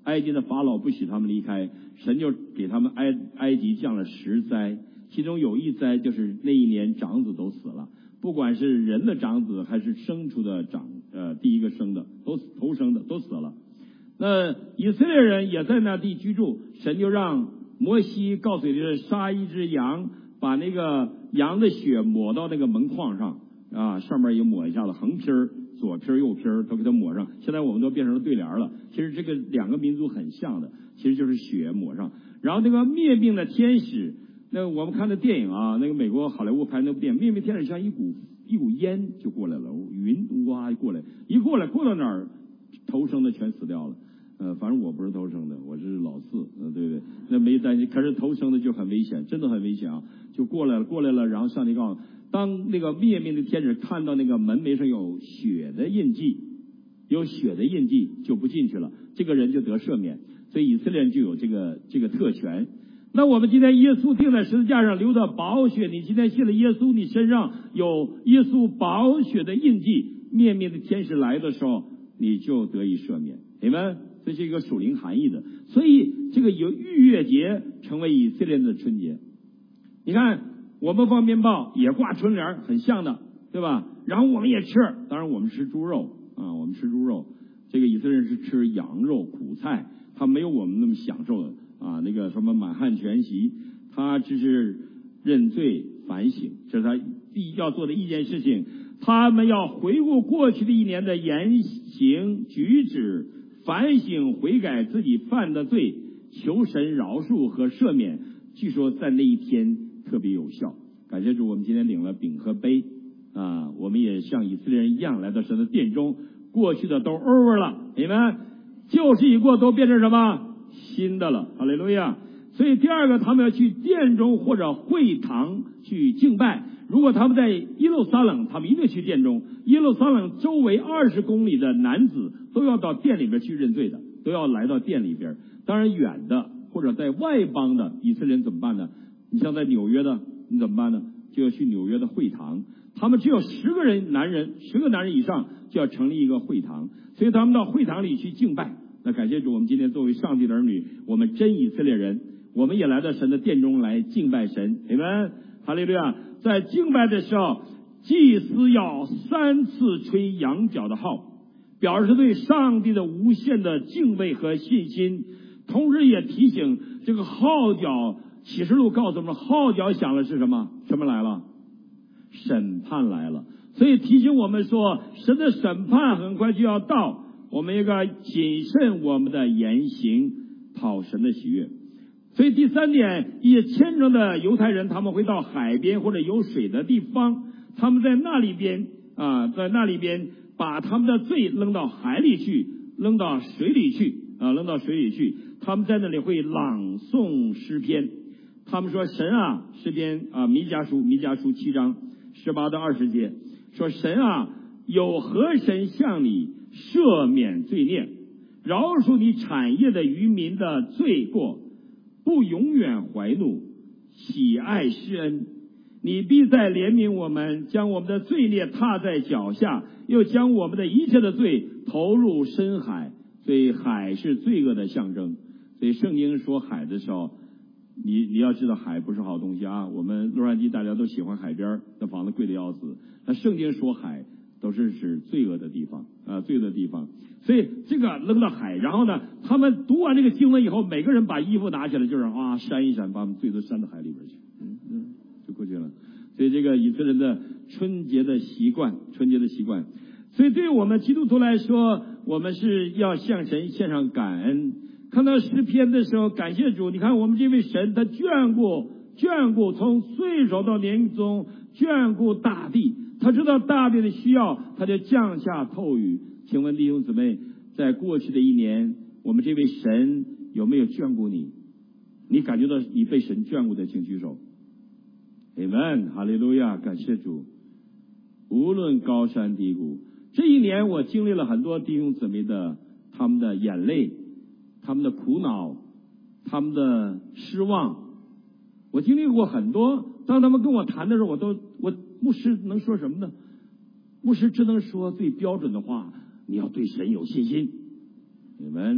埃及的法老不许他们离开，神就给他们埃埃及降了十灾，其中有一灾就是那一年长子都死了，不管是人的长子还是牲畜的长呃第一个生的都头生的都死了。那以色列人也在那地居住，神就让摩西告诉以色列人杀一只羊，把那个羊的血抹到那个门框上啊，上面也抹一下子横批儿。左批右批都给它抹上，现在我们都变成了对联了。其实这个两个民族很像的，其实就是血抹上。然后那个灭命的天使，那我们看的电影啊，那个美国好莱坞拍那部电影，灭命天使像一股一股烟就过来了，云哇过来，一过来过到哪儿，头生的全死掉了。呃，反正我不是头生的，我是老四，呃，对不对？那没担心，可是头生的就很危险，真的很危险啊！就过来了，过来了，然后上帝告诉。当那个灭命的天使看到那个门楣上有血的印记，有血的印记就不进去了，这个人就得赦免。所以以色列人就有这个这个特权。那我们今天耶稣钉在十字架上流的宝血，你今天信了耶稣，你身上有耶稣宝血的印记，灭命的天使来的时候，你就得以赦免。你们这是一个属灵含义的。所以这个有逾越节成为以色列人的春节。你看。我们放鞭炮也挂春联，很像的，对吧？然后我们也吃，当然我们吃猪肉啊，我们吃猪肉。这个以色列人是吃羊肉、苦菜，他没有我们那么享受的啊。那个什么满汉全席，他只是认罪反省，这是他第一要做的一件事情。他们要回顾过去的一年的言行举止，反省悔改自己犯的罪，求神饶恕和赦免。据说在那一天特别有效。感谢主，我们今天领了饼和杯啊，我们也像以色列人一样来到神的殿中，过去的都 over 了，你们旧事已过，都变成什么新的了，哈利路亚。所以第二个，他们要去殿中或者会堂去敬拜。如果他们在耶路撒冷，他们一定去殿中。耶路撒冷周围二十公里的男子都要到殿里边去认罪的，都要来到殿里边。当然远的或者在外邦的以色列人怎么办呢？你像在纽约的，你怎么办呢？就要去纽约的会堂。他们只有十个人，男人十个男人以上就要成立一个会堂，所以他们到会堂里去敬拜。那感谢主，我们今天作为上帝的儿女，我们真以色列人，我们也来到神的殿中来敬拜神。你们哈利路亚！在敬拜的时候，祭司要三次吹羊角的号，表示对上帝的无限的敬畏和信心，同时也提醒这个号角。启示录告诉我们，号角响了是什么？什么来了？审判来了。所以提醒我们说，神的审判很快就要到，我们应该谨慎我们的言行，讨神的喜悦。所以第三点，一些虔诚的犹太人，他们会到海边或者有水的地方，他们在那里边啊，在那里边把他们的罪扔到海里去，扔到水里去啊，扔到水里去。他们在那里会朗诵诗篇。他们说神啊，诗篇啊，弥迦书弥迦书七章十八到二十节说，神啊，有何神向你赦免罪孽，饶恕你产业的渔民的罪过，不永远怀怒，喜爱施恩，你必再怜悯我们，将我们的罪孽踏在脚下，又将我们的一切的罪投入深海。所以海是罪恶的象征。所以圣经说海的时候，你你要知道海不是好东西啊。我们洛杉矶大家都喜欢海边，那房子贵的要死。那圣经说海都是指罪恶的地方啊，罪恶的地方。所以这个扔到海，然后呢，他们读完这个经文以后，每个人把衣服拿起来，就是啊扇一扇，把我们罪都扇到海里边去，嗯嗯，就过去了。所以这个以色列人的春节的习惯，春节的习惯。所以对于我们基督徒来说，我们是要向神献上感恩。看到诗篇的时候，感谢主，你看我们这位神，他眷顾眷顾从岁首到年终，眷顾大地，他知道大地的需要，他就降下透雨。请问弟兄姊妹，在过去的一年，我们这位神有没有眷顾你？你感觉到你被神眷顾的，请举手。Amen， 哈利路亚，感谢主。无论高山低谷，这一年我经历了很多弟兄姊妹的他们的眼泪，他们的苦恼，他们的失望，我经历过很多。当他们跟我谈的时候，我都我牧师能说什么呢？牧师只能说最标准的话，你要对神有信心。你们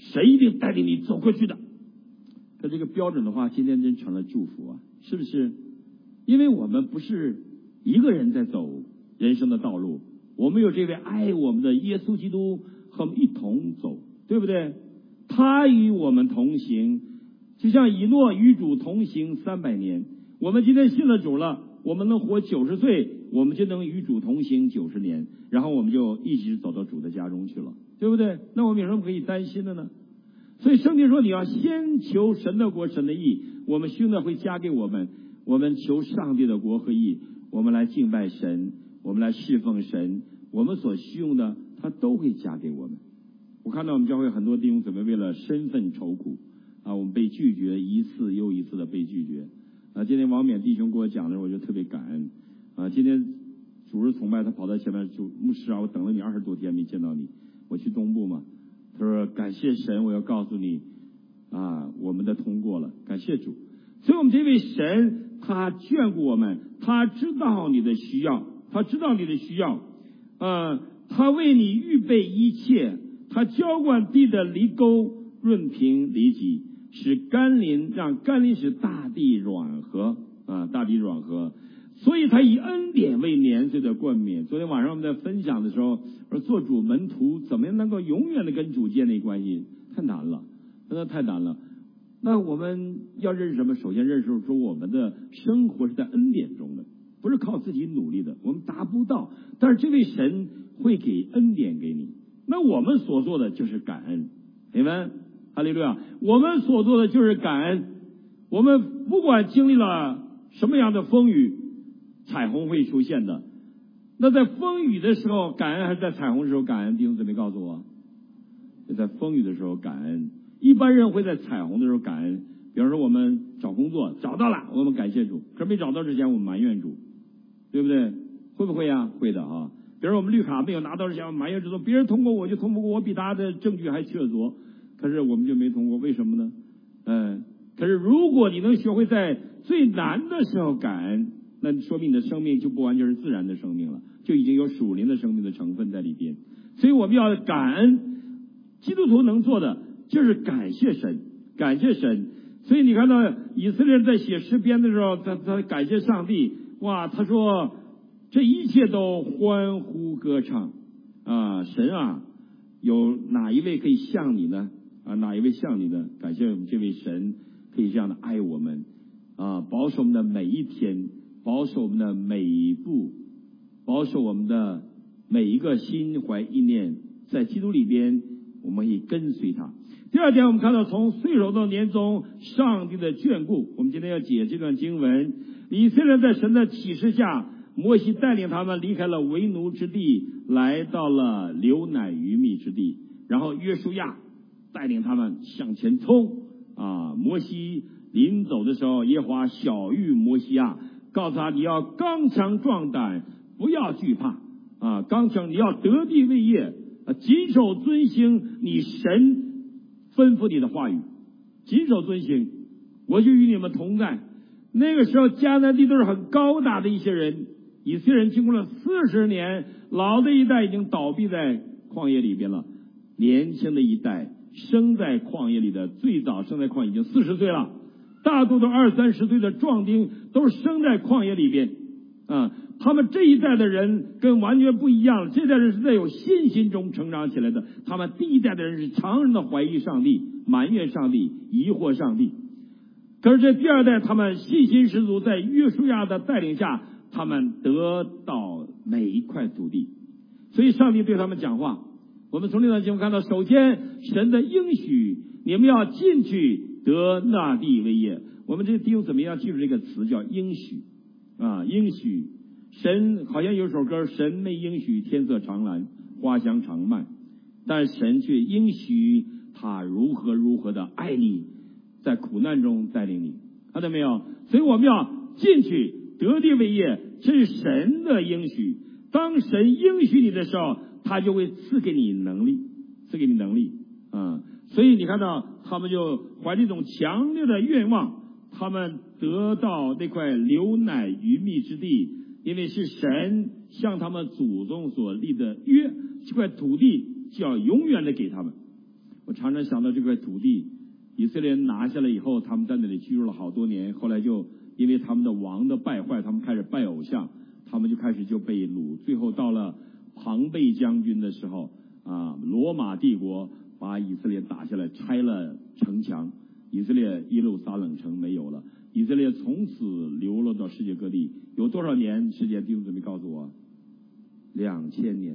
神一定带领你走过去的。可这个标准的话，今天真成了祝福啊，是不是？因为我们不是一个人在走人生的道路，我们有这位爱我们的耶稣基督和我们一同走，对不对？他与我们同行，就像以诺与主同行三百年。我们今天信了主了，我们能活九十岁，我们就能与主同行九十年，然后我们就一直走到主的家中去了，对不对？那我们有什么可以担心的呢？所以圣经说，你要先求神的国神的义，我们兄弟会加给我们。我们求上帝的国和义，我们来敬拜神，我们来侍奉神，我们所需用的他都会加给我们。我看到我们教会很多弟兄姊妹为了身份愁苦啊，我们被拒绝一次又一次的被拒绝啊。今天王冕弟兄给我讲的时候，我就特别感恩啊。今天主日崇拜，他跑到前面说，牧师啊，我等了你二十多天没见到你，我去东部嘛。他说感谢神，我要告诉你啊，我们的通过了，感谢主。所以我们这位神他眷顾我们，他知道你的需要，他知道你的需要，呃，他为你预备一切，他浇灌地的犁沟，润平犁脊，使甘霖，让甘霖使大地软和啊，大地软和。所以他以恩典为年岁的冠冕。昨天晚上我们在分享的时候，说做主门徒怎么样能够永远的跟主建立关系，太难了，真的太难了。那我们要认识什么？首先认识说我们的生活是在恩典中的，不是靠自己努力的，我们达不到。但是这位神会给恩典给你，那我们所做的就是感恩，你们哈利路亚！我们所做的就是感恩。我们不管经历了什么样的风雨，彩虹会出现的。那在风雨的时候感恩，还是在彩虹的时候感恩？弟兄姊妹告诉我，在风雨的时候感恩。一般人会在彩虹的时候感恩，比方说我们找工作找到了，我们感谢主，可是没找到之前我们埋怨主，对不对？会不会呀？会的啊。比如我们绿卡没有拿到之前我们埋怨主，别人通过我就通不过我，比他的证据还确凿，可是我们就没通过，为什么呢？嗯，可是如果你能学会在最难的时候感恩，那说明你的生命就不完全是自然的生命了，就已经有属灵的生命的成分在里边。所以我们要感恩，基督徒能做的就是感谢神，感谢神。所以你看到以色列人在写诗篇的时候，他他感谢上帝，哇，他说这一切都欢呼歌唱啊，神啊，有哪一位可以像你呢？啊，哪一位像你呢？感谢我们这位神可以这样的爱我们啊，保守我们的每一天，保守我们的每一步，保守我们的每一个心怀意念，在基督里边我们可以跟随他。第二点，我们看到从岁首到年终上帝的眷顾。我们今天要解这段经文，以色列人在神的启示下，摩西带领他们离开了为奴之地，来到了流奶与蜜之地，然后约书亚带领他们向前冲啊！摩西临走的时候，耶和华晓谕摩西亚，告诉他你要刚强壮胆，不要惧怕啊！刚强，你要得地为业啊！谨守遵行你神吩咐你的话语，谨守遵行，我就与你们同在。那个时候迦南地都是很高大的一些人，以色列人经过了四十年，老的一代已经倒闭在旷野里边了，年轻的一代生在旷野里的，最早生在旷野已经四十岁了，大多都二三十岁的壮丁都是生在旷野里边啊。他们这一代的人跟完全不一样了，这代人是在有信心中成长起来的，他们第一代的人是常人的怀疑上帝，埋怨上帝，疑惑上帝。可是这第二代他们信心十足，在约书亚的带领下，他们得到每一块土地。所以上帝对他们讲话，我们从这段经文看到，首先神的应许，你们要进去得那地为业。我们这弟兄怎么样记住这个词叫应许啊？应许，神好像有首歌，神没应许天色长蓝，花香长漫，但神却应许他如何如何的爱你，在苦难中带领你，看到没有？所以我们要进去得地为业，这是神的应许。当神应许你的时候，他就会赐给你能力，赐给你能力啊！所以你看到他们就怀着一种强烈的愿望，他们得到那块流奶与蜜之地，因为是神向他们祖宗所立的约，这块土地就要永远的给他们。 我常常想到这块土地，以色列人拿下来以后，他们在那里居住了好多年，后来就因为他们的王的败坏，他们开始拜偶像，他们就开始就被掳，最后到了庞贝将军的时候啊，罗马帝国把以色列打下来，拆了城墙，以色列耶路撒冷城没有了，以色列从此流落到世界各地，有多少年时间？弟兄姊妹告诉我，两千年，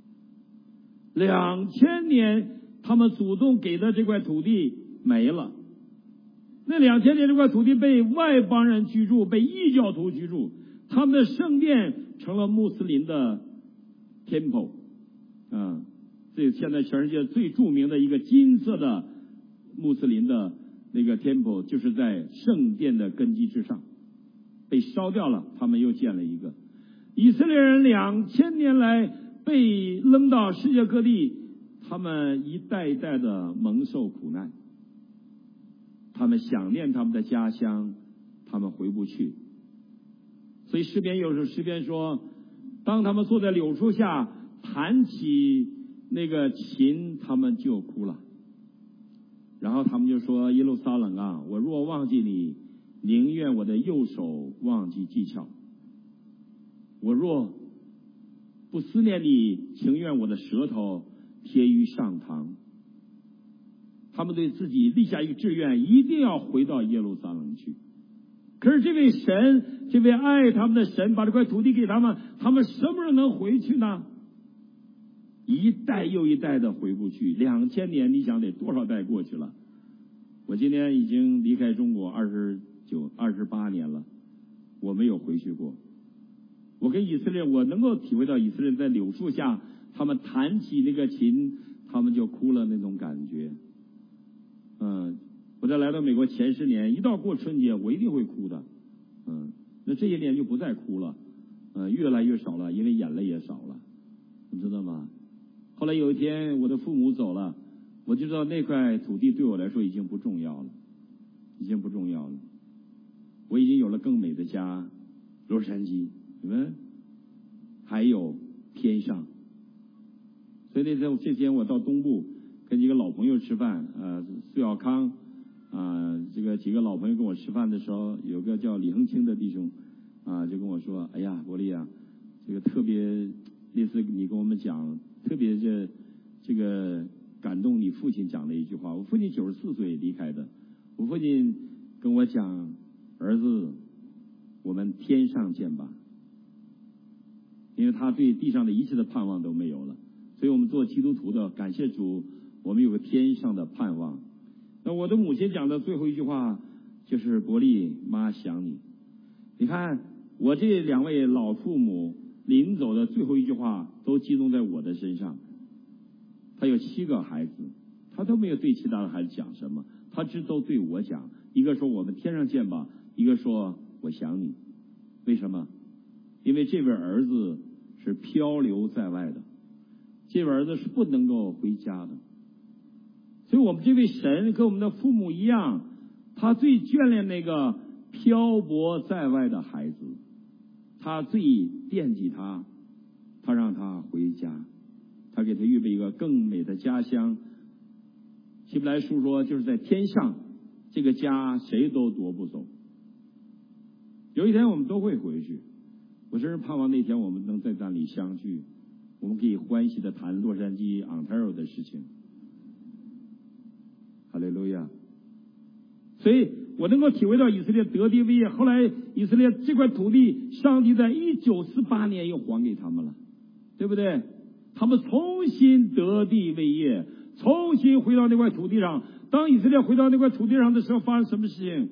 两千年，他们祖宗给的这块土地没了。那两千年这块土地被外邦人居住，被异教徒居住，他们的圣殿成了穆斯林的 temple 啊，这现在全世界最著名的一个金色的穆斯林的那个 temple， 就是在圣殿的根基之上被烧掉了，他们又建了一个。以色列人两千年来被扔到世界各地，他们一代一代的蒙受苦难，他们想念他们的家乡，他们回不去。所以诗篇有时候诗篇说，当他们坐在柳树下弹起那个琴，他们就哭了。然后他们就说，耶路撒冷啊，我若忘记你，宁愿我的右手忘记技巧，我若不思念你，情愿我的舌头贴于上膛。他们对自己立下一个志愿，一定要回到耶路撒冷去。可是这位神，这位爱他们的神，把这块土地给他们，他们什么时候能回去呢？一代又一代的回不去，两千年，你想得多少代过去了？我今天已经离开中国二十九、二十八年了，我没有回去过。我跟以色列，我能够体会到以色列在柳树下，他们弹起那个琴，他们就哭了那种感觉。嗯，我在来到美国前十年，一到过春节，我一定会哭的。嗯，那这些年就不再哭了，嗯，越来越少了，因为眼泪也少了，你知道吗？后来有一天，我的父母走了，我就知道那块土地对我来说已经不重要了，已经不重要了。我已经有了更美的家，洛杉矶，你们还有天上。所以那天这天我到东部跟几个老朋友吃饭，呃，苏小康啊、呃，这个几个老朋友跟我吃饭的时候，有个叫李恒清的弟兄啊、呃，就跟我说：“哎呀，伯利啊，这个特别类似你跟我们讲，特别这这个感动你父亲讲的一句话。我父亲九十四岁离开的，我父亲跟我讲，儿子，我们天上见吧。因为他对地上的一切的盼望都没有了，所以我们做基督徒的，感谢主，我们有个天上的盼望。那我的母亲讲的最后一句话就是：伯利妈想你。你看我这两位老父母临走的最后一句话都集中在我的身上。他有七个孩子，他都没有对其他的孩子讲什么，他只都对我讲。一个说我们天上见吧，一个说我想你。为什么？因为这位儿子是漂流在外的，这位儿子是不能够回家的。所以我们这位神跟我们的父母一样，他最眷恋那个漂泊在外的孩子，他最惦记他，他让他回家，他给他预备一个更美的家乡。希伯来书说，就是在天上，这个家谁都夺不走。有一天我们都会回去，我真是盼望那天我们能在那里相聚，我们可以欢喜的谈洛杉矶 Ontario 的事情。哈利路亚！所以我能够体会到以色列得地为业。后来以色列这块土地，上帝在一九四八年又还给他们了，对不对？他们重新得地为业，重新回到那块土地上。当以色列回到那块土地上的时候，发生什么事情？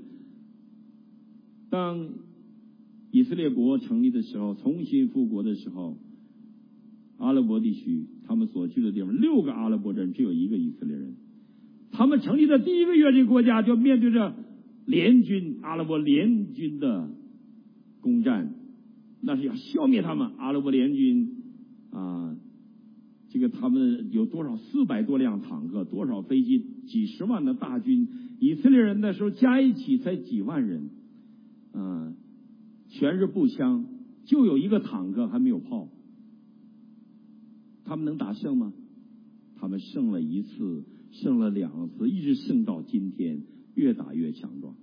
当以色列国成立的时候，重新复国的时候，阿拉伯地区他们所居的地方，六个阿拉伯人只有一个以色列人。他们成立的第一个月，这个国家就面对着联军阿拉伯联军的攻占，那是要消灭他们。阿拉伯联军啊，这个他们有多少？四百多辆坦克，多少飞机，几十万的大军。以色列人那时候加一起才几万人，啊，全是步枪，就有一个坦克还没有炮。他们能打胜吗？他们胜了一次， 胜了两次，一直胜到今天，越打越强壮。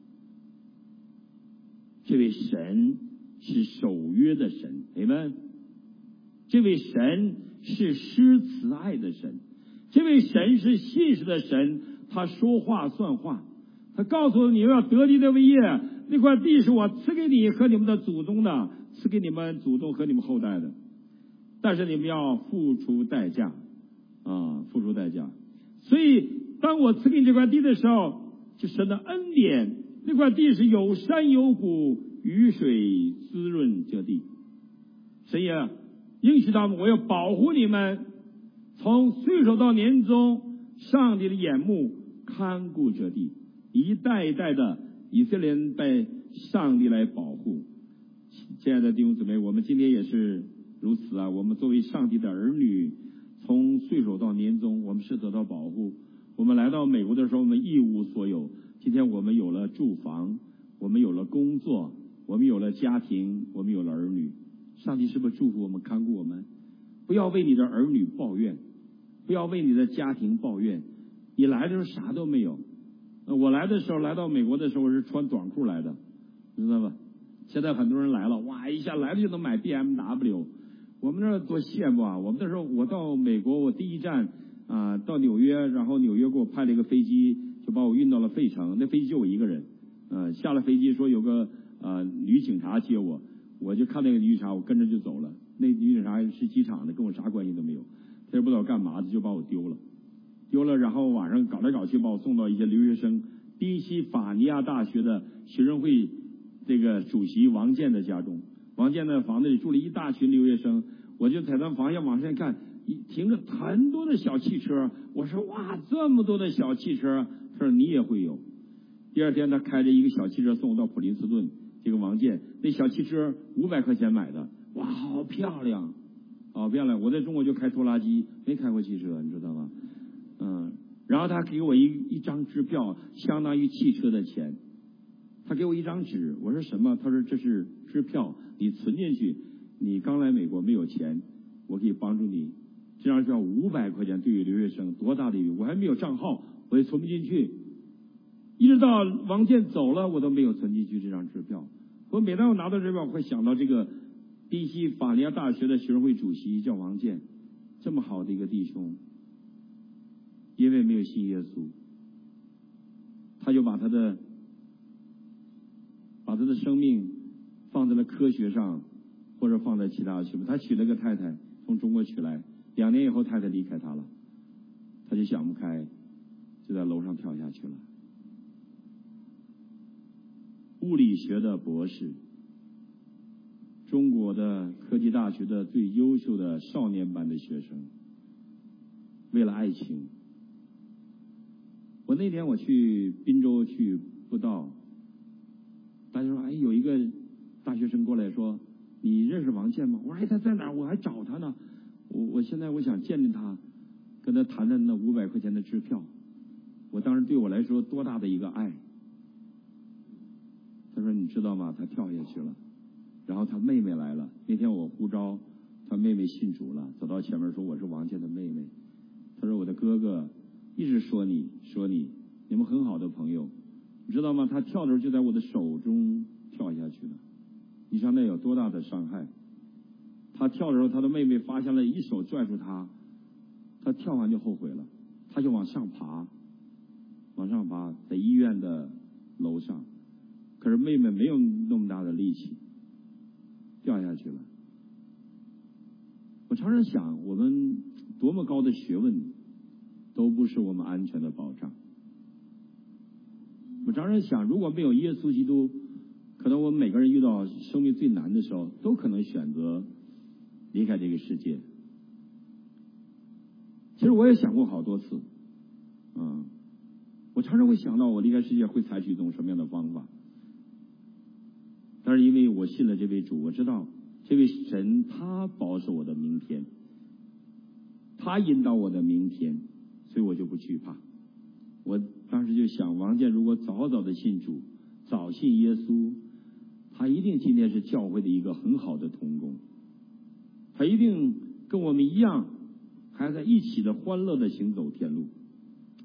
这位神是守约的神，阿们。这位神是施慈爱的神，这位神是信实的神，他说话算话。他告诉你要得地的为业，那块地是我赐给你和你们的祖宗的，赐给你们祖宗和你们后代的，但是你们要付出代价啊，付出代价。所以当我赐给你这块地的时候，就神的恩典，那块地是有山有谷，雨水滋润这地。神也应许他们，我要保护你们，从岁首到年终，上帝的眼目看顾这地，一代一代的以色列人被上帝来保护。亲爱的弟兄姊妹，我们今天也是如此啊！我们作为上帝的儿女，从岁首到年终，我们是得到保护。我们来到美国的时候，我们一无所有。今天我们有了住房，我们有了工作，我们有了家庭，我们有了儿女。上帝是不是祝福我们、看顾我们？不要为你的儿女抱怨，不要为你的家庭抱怨。你来的时候啥都没有。我来的时候，来到美国的时候是穿短裤来的，知道吧？现在很多人来了，哇，一下来了就能买 B M W。我们那多羡慕啊！我们那时候我到美国，我第一站啊、呃、到纽约，然后纽约给我派了一个飞机，就把我运到了费城。那飞机就我一个人，呃，下了飞机说有个呃女警察接我。我就看那个女警察，我跟着就走了。那女警察是机场的，跟我啥关系都没有。她也不知道干嘛的，就把我丢了，丢了。然后晚上搞来搞去，把我送到一些留学生，宾夕法尼亚大学的学生会这个主席王健的家中。王健的房子里住了一大群留学生，我就在他房间往上看，停着很多的小汽车。我说哇，这么多的小汽车，他说你也会有。第二天他开着一个小汽车送我到普林斯顿。这个王健那小汽车五百块钱买的，哇，好漂亮，好漂亮！我在中国就开拖拉机，没开过汽车，你知道吗？嗯，然后他给我一一张支票，相当于汽车的钱。他给我一张纸，我说什么？他说这是支票，你存进去。你刚来美国没有钱，我可以帮助你。这张支票五百块钱对于留学生多大的一笔？我还没有账号，我也存不进去。一直到王健走了，我都没有存进去这张支票。我每当我拿到支票，我会想到这个宾夕法尼亚大学的学生会主席叫王健，这么好的一个弟兄，因为没有信耶稣，他就把他的把他的生命放在了科学上，或者放在其他去。他娶了个太太，从中国娶来，两年以后太太离开他了，他就想不开，就在楼上跳下去了。物理学的博士，中国的科技大学的最优秀的少年班的学生，为了爱情。我那天我去滨州去布道，大家说哎，有一个大学生过来说，你认识王健吗？我说哎，他在哪儿？我还找他呢。我我现在我想见见他，跟他谈谈那五百块钱的支票。我当时对我来说多大的一个爱。他说你知道吗？他跳下去了，然后他妹妹来了。那天我呼召他妹妹信主了，走到前面说我是王健的妹妹。他说我的哥哥一直说你说你你们很好的朋友，你知道吗？他跳的时候就在我的手中跳下去了，你知道那有多大的伤害？他跳的时候，他的妹妹发现了，一手拽住他，他跳完就后悔了，他就往上爬，往上爬，在医院的楼上。可是妹妹没有那么大的力气，掉下去了。我常常想，我们多么高的学问，都不是我们安全的保障。我常常想，如果没有耶稣基督，可能我们每个人遇到生命最难的时候，都可能选择离开这个世界。其实我也想过好多次，嗯，我常常会想到我离开世界会采取一种什么样的方法。但是因为我信了这位主，我知道这位神他保守我的明天，他引导我的明天，所以我就不惧怕。我当时就想，王健如果早早的信主，早信耶稣，他一定今天是教会的一个很好的同工，他一定跟我们一样，还在一起的欢乐的行走天路。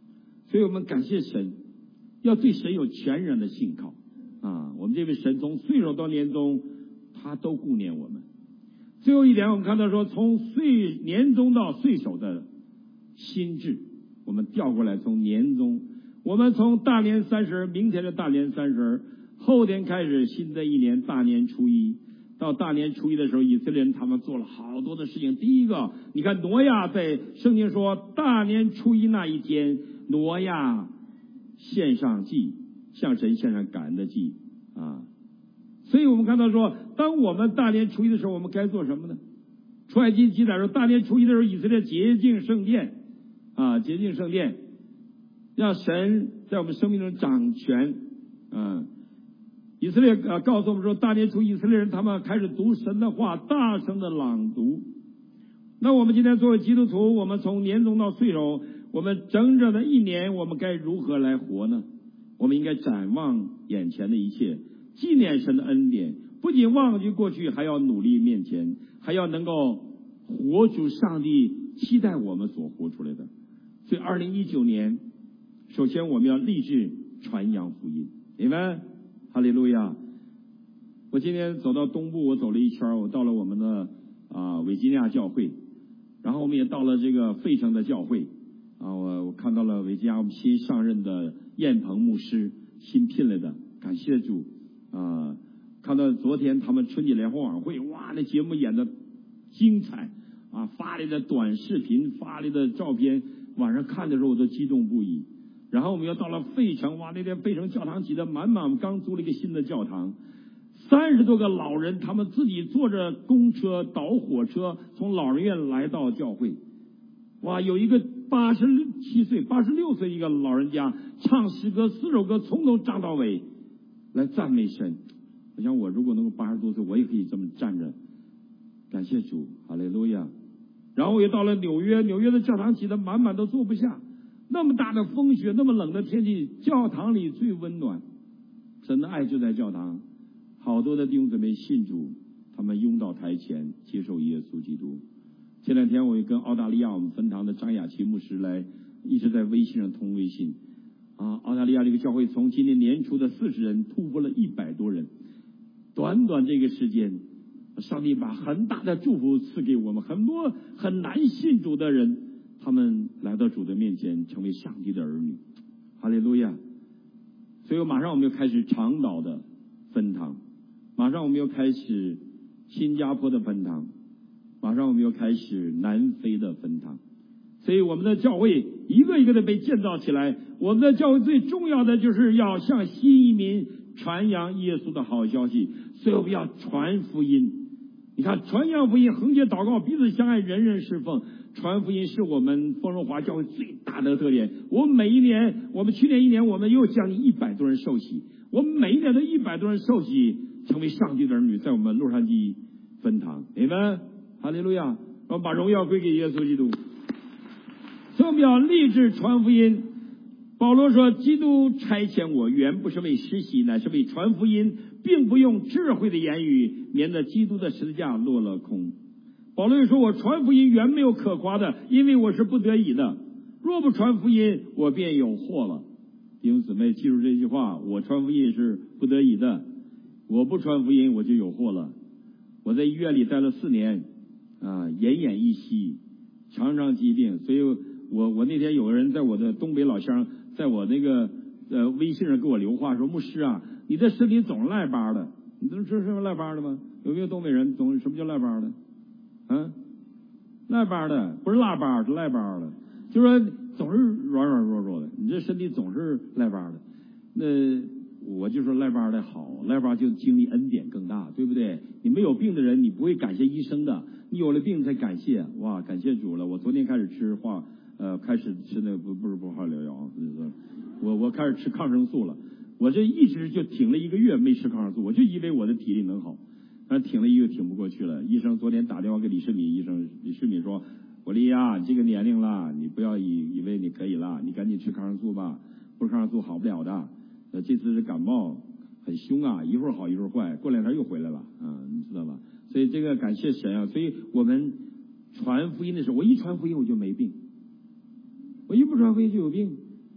所以我们感谢神，要对神有全然的信靠啊！我们这位神从岁首到年终，他都顾念我们。最后一点，我们看到说，从岁年终到岁首的心智，我们调过来，从年终，我们从大年三十，明天的大年三十，后天开始新的一年大年初一。到大年初一的时候，以色列人他们做了好多的事情。第一个，你看挪亚在圣经说，大年初一那一天，挪亚献上祭，向神献上感恩的祭啊。所以我们看到说，当我们大年初一的时候，我们该做什么呢？出埃及记载说，大年初一的时候，以色列洁净圣殿啊，洁净圣殿，让神在我们生命中掌权啊。以色列呃告诉我们说，大年初一以色列人他们开始读神的话，大声的朗读。那我们今天作为基督徒，我们从年终到岁首，我们整整的一年，我们该如何来活呢？我们应该展望眼前的一切，纪念神的恩典，不仅忘记过去，还要努力面前，还要能够活出上帝期待我们所活出来的。所以二零一九年，首先我们要立志传扬福音，你们哈利路亚！我今天走到东部，我走了一圈，我到了我们的啊维吉尼亚教会，然后我们也到了这个费城的教会啊，我我看到了维吉尼亚我们新上任的燕鹏牧师，新聘来的，感谢主啊！看到昨天他们春节联欢晚会，哇，那节目演的精彩啊，发来的短视频，发来的照片，晚上看的时候我都激动不已。然后我们又到了费城，哇，那天费城教堂挤得满满，我们刚租了一个新的教堂，三十多个老人，他们自己坐着公车倒火车从老人院来到教会。哇，有一个八十七岁、八十六岁一个老人家唱诗歌四首歌，从头唱到尾来赞美神。我想我如果能够八十多岁，我也可以这么站着，感谢主，哈利路亚。然后也到了纽约，纽约的教堂挤得满满都坐不下。那么大的风雪，那么冷的天气，教堂里最温暖，神的爱就在教堂。好多的弟兄姊妹信主，他们拥到台前接受耶稣基督。前两天我也跟澳大利亚我们分堂的张雅琪牧师来，一直在微信上通微信啊。澳大利亚这个教会从今年年初的四十人突破了一百多人，短短这个时间，上帝把很大的祝福赐给我们，很多很难信主的人，他们来到主的面前，成为上帝的儿女，哈利路亚！所以马上我们就开始长岛的分堂，马上我们又开始新加坡的分堂，马上我们又开始南非的分堂。所以我们的教会一个一个的被建造起来。我们的教会最重要的就是要向新移民传扬耶稣的好消息，所以我们要传福音。你看，传扬福音，横切祷告，彼此相爱，人人侍奉。传福音是我们丰荣华教会最大的特点。我们每一年，我们去年一年，我们又将近一百多人受洗。我们每一年的一百多人受洗，成为上帝的儿女，在我们洛杉矶分堂。阿们，哈利路亚！我们把荣耀归给耶稣基督。所以我们要立志传福音。保罗说：“基督差遣我，原不是为施洗，乃是为传福音，并不用智慧的言语，免得基督的十字架落了空。”保罗又说：“我传福音原没有可夸的，因为我是不得已的。若不传福音，我便有祸了。”弟兄姊妹，记住这句话：我传福音是不得已的，我不传福音我就有祸了。我在医院里待了四年，啊，奄奄一息，常常疾病，所以我我那天有个人在我的东北老乡，在我那个呃微信上给我留话说：“牧师啊，你的身体总是赖巴的。”你知道这是赖巴的吗？有没有东北人懂什么叫赖巴的？嗯，赖巴的不是腊八，是赖巴的，就说总是软软弱弱的，你这身体总是赖巴的。那我就说赖巴的好，赖巴就经历恩典更大，对不对？你没有病的人，你不会感谢医生的，你有了病才感谢。哇，感谢主了！我昨天开始吃化，呃，开始吃那个不不是不化疗药，我我开始吃抗生素了。我这一直就停了一个月没吃抗生素，我就以为我的体力能好。但挺了一个月挺不过去了。医生昨天打电话给李世民医生，李世民说：“我丽呀，你这个年龄了，你不要以以为你可以了，你赶紧吃抗生素吧，不吃抗生素好不了的。呃，这次是感冒很凶啊，一会儿好一会儿坏，过两天又回来了啊，你知道吧？所以这个感谢神啊！所以我们传福音的时候，我一传福音我就没病，我一不传福音就有病。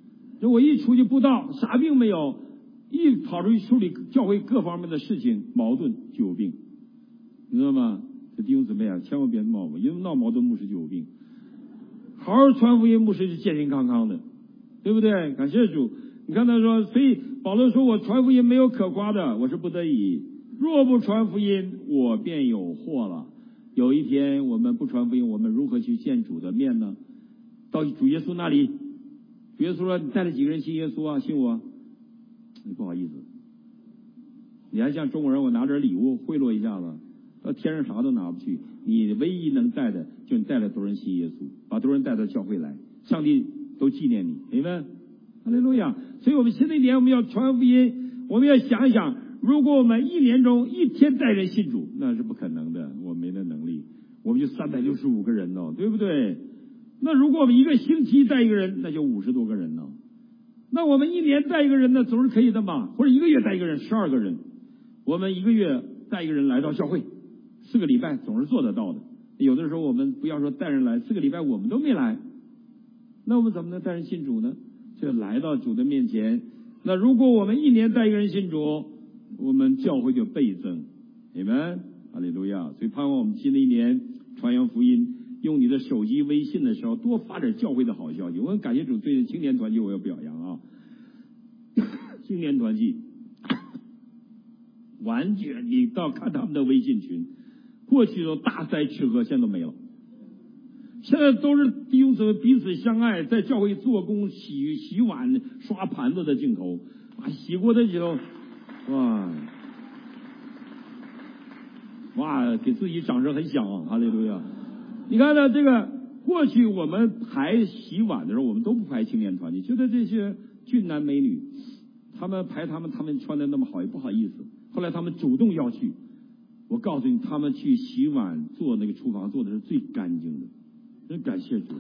这我一出去布道，啥病没有，一跑出去处理教会各方面的事情，矛盾就有病，你知道吗？这弟兄姊妹啊，千万别闹嘛，因为闹矛盾，牧师就有病。好好传福音，牧师是健健康康的，对不对？感谢主。你看他说，所以保罗说我传福音没有可夸的，我是不得已。若不传福音，我便有祸了。有一天我们不传福音，我们如何去见主的面呢？到主耶稣那里，主耶稣说：“你带了几个人信耶稣啊？信我？”不好意思，你还像中国人，我拿点礼物贿赂一下子，到天上啥都拿不去。你唯一能带的，就你带了多少人信耶稣，把多少人带到教会来，上帝都纪念你，明白？哈利路亚！所以我们新的一年我们要传福音，我们要想一想，如果我们一年中一天带人信主，那是不可能的，我没那能力，我们就三百六十五个人呢，对不对？那如果我们一个星期带一个人，那就五十多个人呢。那我们一年带一个人呢，总是可以的嘛，或者一个月带一个人，十二个人。我们一个月带一个人来到教会，四个礼拜总是做得到的。有的时候我们不要说带人来，四个礼拜我们都没来，那我们怎么能带人信主呢？就来到主的面前。那如果我们一年带一个人信主，我们教会就倍增，阿们，哈利路亚。所以盼望我们新的一年传扬福音，用你的手机微信的时候多发点教会的好消息。我很感谢主，最近青年团契我要表扬啊，青年团契完全，你到看他们的微信群，过去都大塞吃喝，现在都没了。现在都是弟兄姊妹彼此相爱，在教会做工、洗洗碗、刷盘子的镜头啊，洗过的镜头，哇哇，给自己掌声很响啊！哈利路亚！你看呢，这个过去我们排洗碗的时候，我们都不排青年团契，觉得这些俊男美女，他们排他们他们穿的那么好，也不好意思。后来他们主动要去，我告诉你，他们去洗碗做那个厨房做的是最干净的。真感谢主！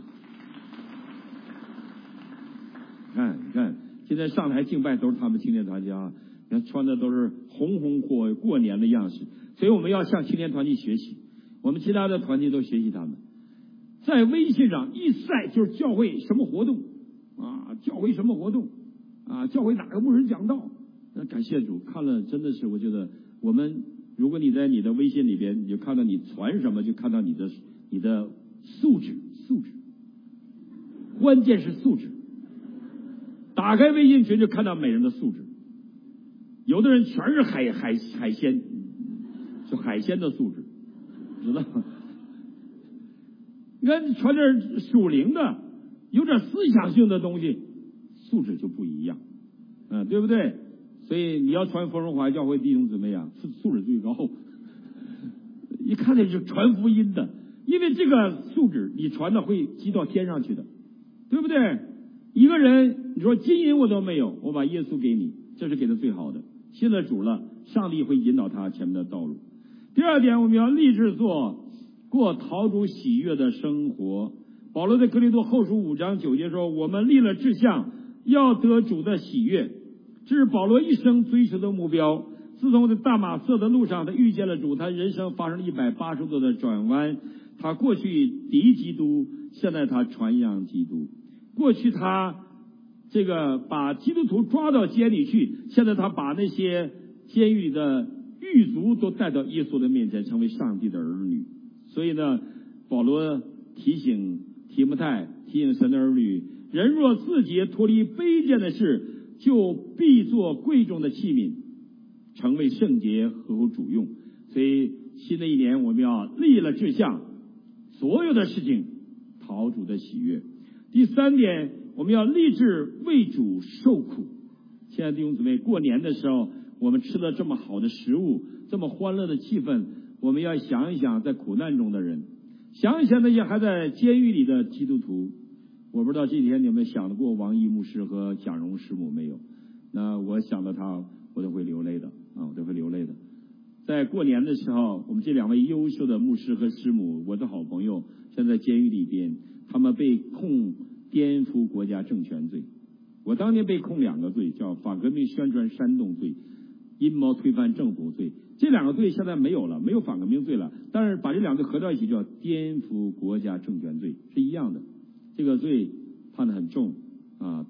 看，你看，现在上台敬拜都是他们青年团契啊，你看穿的都是红红火过年的样式，所以我们要向青年团契学习，我们其他的团契都学习他们。在微信上一晒就是教会什么活动啊，教会什么活动啊，教会哪个牧师讲道，那感谢主，看了真的是，我觉得我们，如果你在你的微信里边，你就看到你传什么，就看到你的你的。素质，素质，关键是素质。打开微信群就看到每人的素质，有的人全是海海海鲜，就海鲜的素质，知道吗？你看传点属灵的，有点思想性的东西，素质就不一样，嗯、呃，对不对？所以你要传丰荣华教会弟兄姊妹啊，素素质最高，一看那就是传福音的。因为这个素质你传的会积到天上去的，对不对？一个人你说金银我都没有，我把耶稣给你，这是给他最好的。信了主了，上帝会引导他前面的道路。第二点，我们要立志做过讨主喜悦的生活。保罗在哥林多后书五章九节说，我们立了志向，要得主的喜悦，这是保罗一生追求的目标。自从在大马色的路上他遇见了主，他人生发生了一百八十度的转弯。他过去敌基督，现在他传扬基督。过去他这个把基督徒抓到监里去，现在他把那些监狱里的狱卒都带到耶稣的面前，成为上帝的儿女。所以呢，保罗提醒提摩太，提醒神的儿女，人若自己脱离卑贱的事，就必做贵重的器皿，成为圣洁，合乎主用。所以新的一年我们要立了志向，所有的事情讨主的喜悦。第三点，我们要立志为主受苦。亲爱的弟兄姊妹，过年的时候我们吃了这么好的食物，这么欢乐的气氛，我们要想一想在苦难中的人，想一想那些还在监狱里的基督徒。我不知道这几天你有没有想过王毅牧师和蒋荣师母没有？那我想到他，我都会流泪的啊，我都会流泪的。在过年的时候，我们这两位优秀的牧师和师母，我的好朋友，现在监狱里边，他们被控颠覆国家政权罪。我当年被控两个罪，叫反革命宣传煽动罪、阴谋推翻政府罪。这两个罪现在没有了，没有反革命罪了，但是把这两个合到一起叫颠覆国家政权罪，是一样的。这个罪判得很重啊，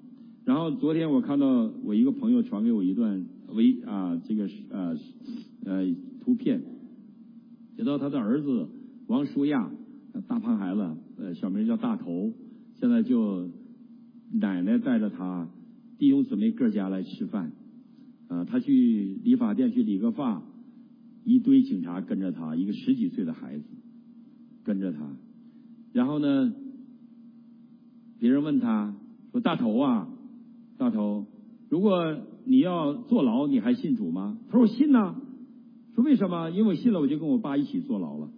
然后昨天我看到我一个朋友传给我一段微啊这个呃呃图片，写到他的儿子王舒亚，大胖孩子，呃小名叫大头，现在就奶奶带着他弟兄姊妹各家来吃饭，啊、呃、他去理发店去理个发，一堆警察跟着他，一个十几岁的孩子跟着他，然后呢，别人问他说：“大头啊，大头，如果你要坐牢，你还信主吗？”他说：“我信呐。”说为什么？因为我信了，我就跟我爸一起坐牢了。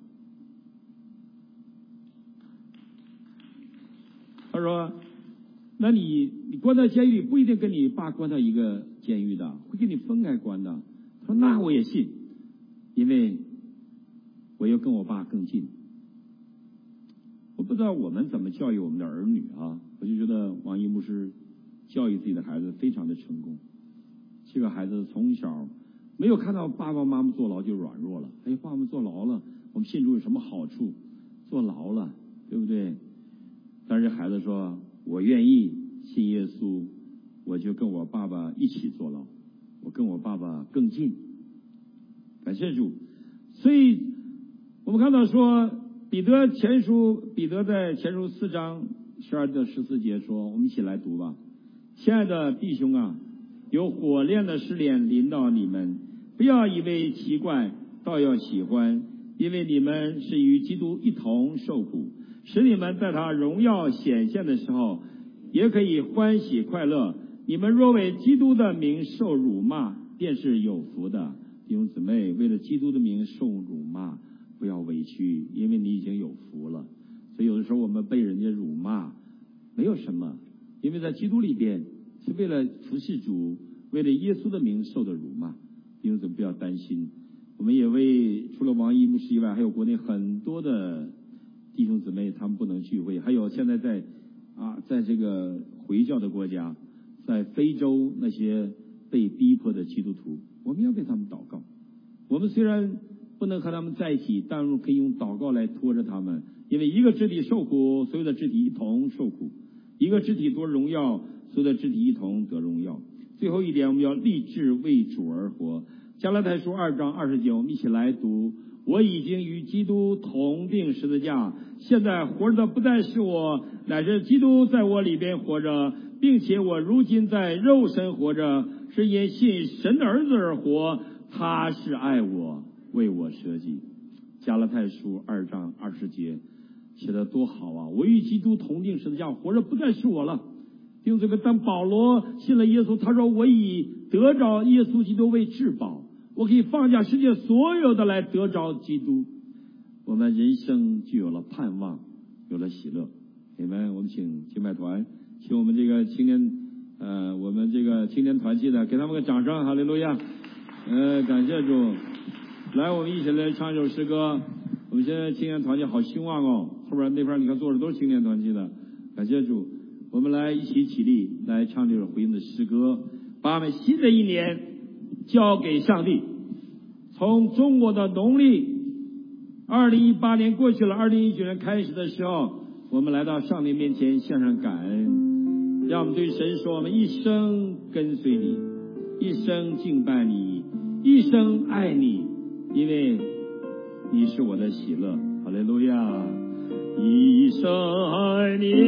他说：“那你你关到监狱里不一定跟你爸关到一个监狱的，会跟你分开关的。”他说：“那我也信，因为我要跟我爸更近。”我不知道我们怎么教育我们的儿女啊，我就觉得王一牧师教育自己的孩子非常的成功。这个孩子从小没有看到爸爸妈妈坐牢就软弱了，哎，爸爸坐牢了，我们信主有什么好处？坐牢了，对不对？但是孩子说：“我愿意信耶稣，我就跟我爸爸一起坐牢，我跟我爸爸更近。”感谢主。所以我们看到说，彼得前书，彼得在前书四章十二到十四节说，我们一起来读吧。亲爱的弟兄啊，有火炼的试炼临到你们，不要以为奇怪，倒要喜欢，因为你们是与基督一同受苦，使你们在他荣耀显现的时候，也可以欢喜快乐。你们若为基督的名受辱骂，便是有福的。弟兄姊妹，为了基督的名受辱骂，不要委屈，因为你已经有福了。所以有的时候我们被人家辱骂没有什么，因为在基督里边是为了服侍主，为了耶稣的名受的辱骂。弟兄姊妹不要担心，我们也为除了王一牧师以外，还有国内很多的弟兄姊妹他们不能聚会，还有现在在啊在这个回教的国家，在非洲那些被逼迫的基督徒，我们要为他们祷告。我们虽然不能和他们在一起，但是可以用祷告来拖着他们，因为一个肢体受苦，所有的肢体一同受苦；一个肢体得荣耀，所有的肢体一同得荣耀。最后一点，我们要立志为主而活。加拉太书二章二十节，我们一起来读：我已经与基督同定十字架，现在活着的不再是我，乃是基督在我里边活着，并且我如今在肉身活着，是因信神的儿子而活，他是爱我，为我舍己。加拉太书二章二十节写得多好啊！我与基督同定十字架，活着不再是我了。弟兄姊妹，当保罗信了耶稣，他说：“我以得着耶稣基督为至宝，我可以放下世界所有的来得着基督。”我们人生就有了盼望，有了喜乐。你们，我们请敬拜团，请我们这个青年呃，我们这个青年团契的，给他们个掌声，哈利路亚！呃，感谢主。来，我们一起来唱一首诗歌。我们现在青年团契好兴旺哦，后边那边你看坐着都是青年团契的，感谢主。我们来一起起立，来唱这首回应的诗歌，把我们新的一年交给上帝。从中国的农历二零一八年过去了，二零一九年开始的时候，我们来到上帝面前献上感恩，让我们对神说：我们一生跟随你，一生敬拜你，一生爱你，因为你是我的喜乐。哈利路亚！一生爱你，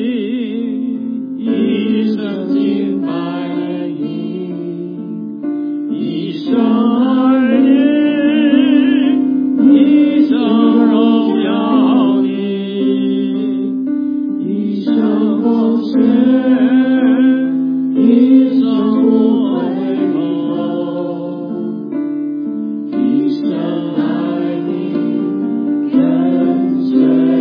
一生敬拜你，一生爱你，一生荣耀你，一生奉献，一生不回头，一生爱你，跟随。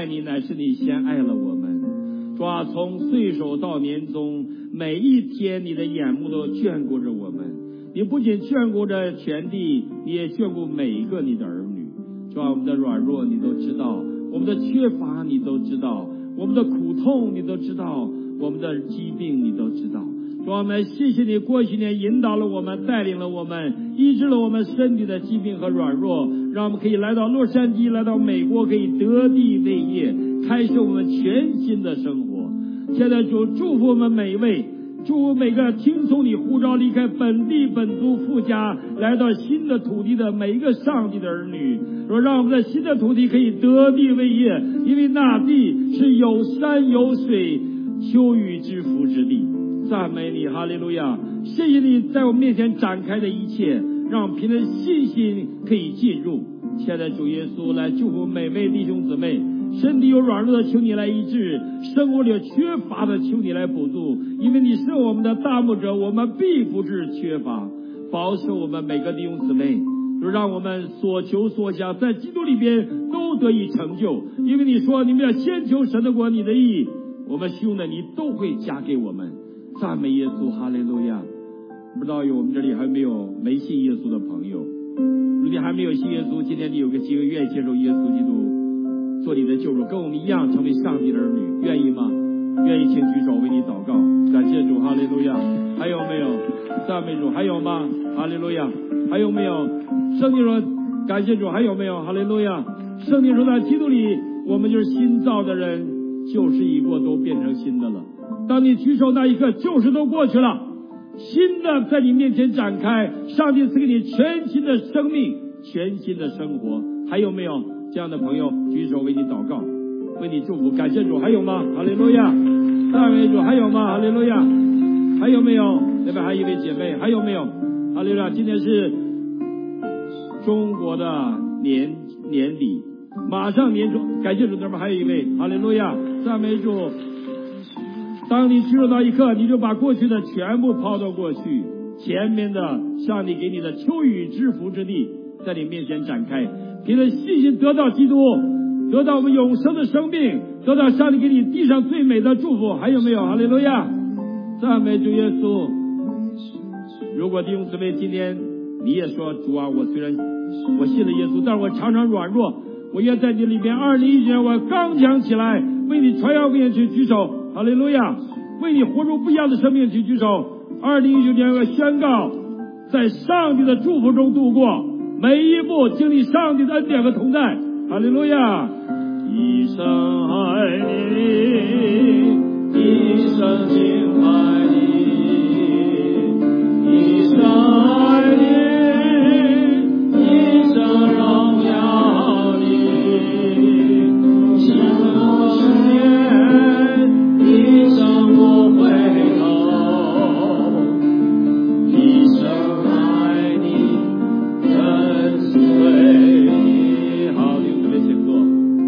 爱你乃是你先爱了我们。主啊，从岁首到年终，每一天你的眼目都眷顾着我们。你不仅眷顾着全地，你也眷顾每一个你的儿女。主啊，我们的软弱你都知道，我们的缺乏你都知道，我们的苦痛你都知道，我们的疾病你都知道。主啊，我们谢谢你过去年引导了我们，带领了我们，医治了我们身体的疾病和软弱，让我们可以来到洛杉矶，来到美国，可以得地为业，开始我们全新的生活。现在主祝福我们每一位，祝福每个听从你呼召离开本地本族父家来到新的土地的每一个上帝的儿女，说让我们在新的土地可以得地为业，因为那地是有山有水秋雨之福之地。赞美你，哈利路亚！谢谢你在我们面前展开的一切，让我们凭着信心可以进入。亲爱的主耶稣，来祝福每位弟兄姊妹，身体有软弱的求你来医治，生活里有缺乏的求你来补助，因为你是我们的大牧者，我们必不致缺乏。保守我们每个弟兄姊妹，让我们所求所想在基督里边都得以成就，因为你说你们要先求神的国，你的义，我们兄的你都会加给我们。赞美耶稣，哈利路亚！不知道有我们这里还没有没信耶稣的朋友，如果你还没有信耶稣，今天你有个机会愿意接受耶稣基督做你的救主，跟我们一样成为上帝的儿女，愿意吗？愿意请举手为你祷告。感谢主，哈利路亚！还有没有？赞美主，还有吗？哈利路亚！还有没有？圣经说感谢主，还有没有？哈利路亚！圣经说在基督里我们就是新造的人，旧事已过，都变成新的了。当你举手那一刻，旧事都过去了，新的在你面前展开，上帝赐给你全新的生命，全新的生活。还有没有这样的朋友举手为你祷告，为你祝福？感谢主，还有吗？哈利路亚！赞美主，还有吗？哈利路亚！还有没有？那边还有一位姐妹，还有没有？哈利路亚！今天是中国的年年底，马上年终，感谢主，那边还有一位，哈利路亚！赞美主。当你进入到一刻，你就把过去的全部抛到过去，前面的上帝给你的秋雨之福之地在你面前展开，凭着信心得到基督，得到我们永生的生命，得到上帝给你地上最美的祝福。还有没有？哈利路亚！赞美主耶稣！如果弟兄姊妹今天你也说，主啊，我虽然我信了耶稣，但是我常常软弱，我愿在你里边二零一九年我刚强起来，为你传扬福音去举手。哈利路亚！为你活出不一样的生命去举手。二零一九年我宣告，在上帝的祝福中度过，每一步经历上帝的恩典和同在。哈利路亚！一生爱你，一生敬拜你，一生爱你，一生荣耀你，一生十年，一生不回头，一生爱你，跟随你。好，弟兄姊妹请坐。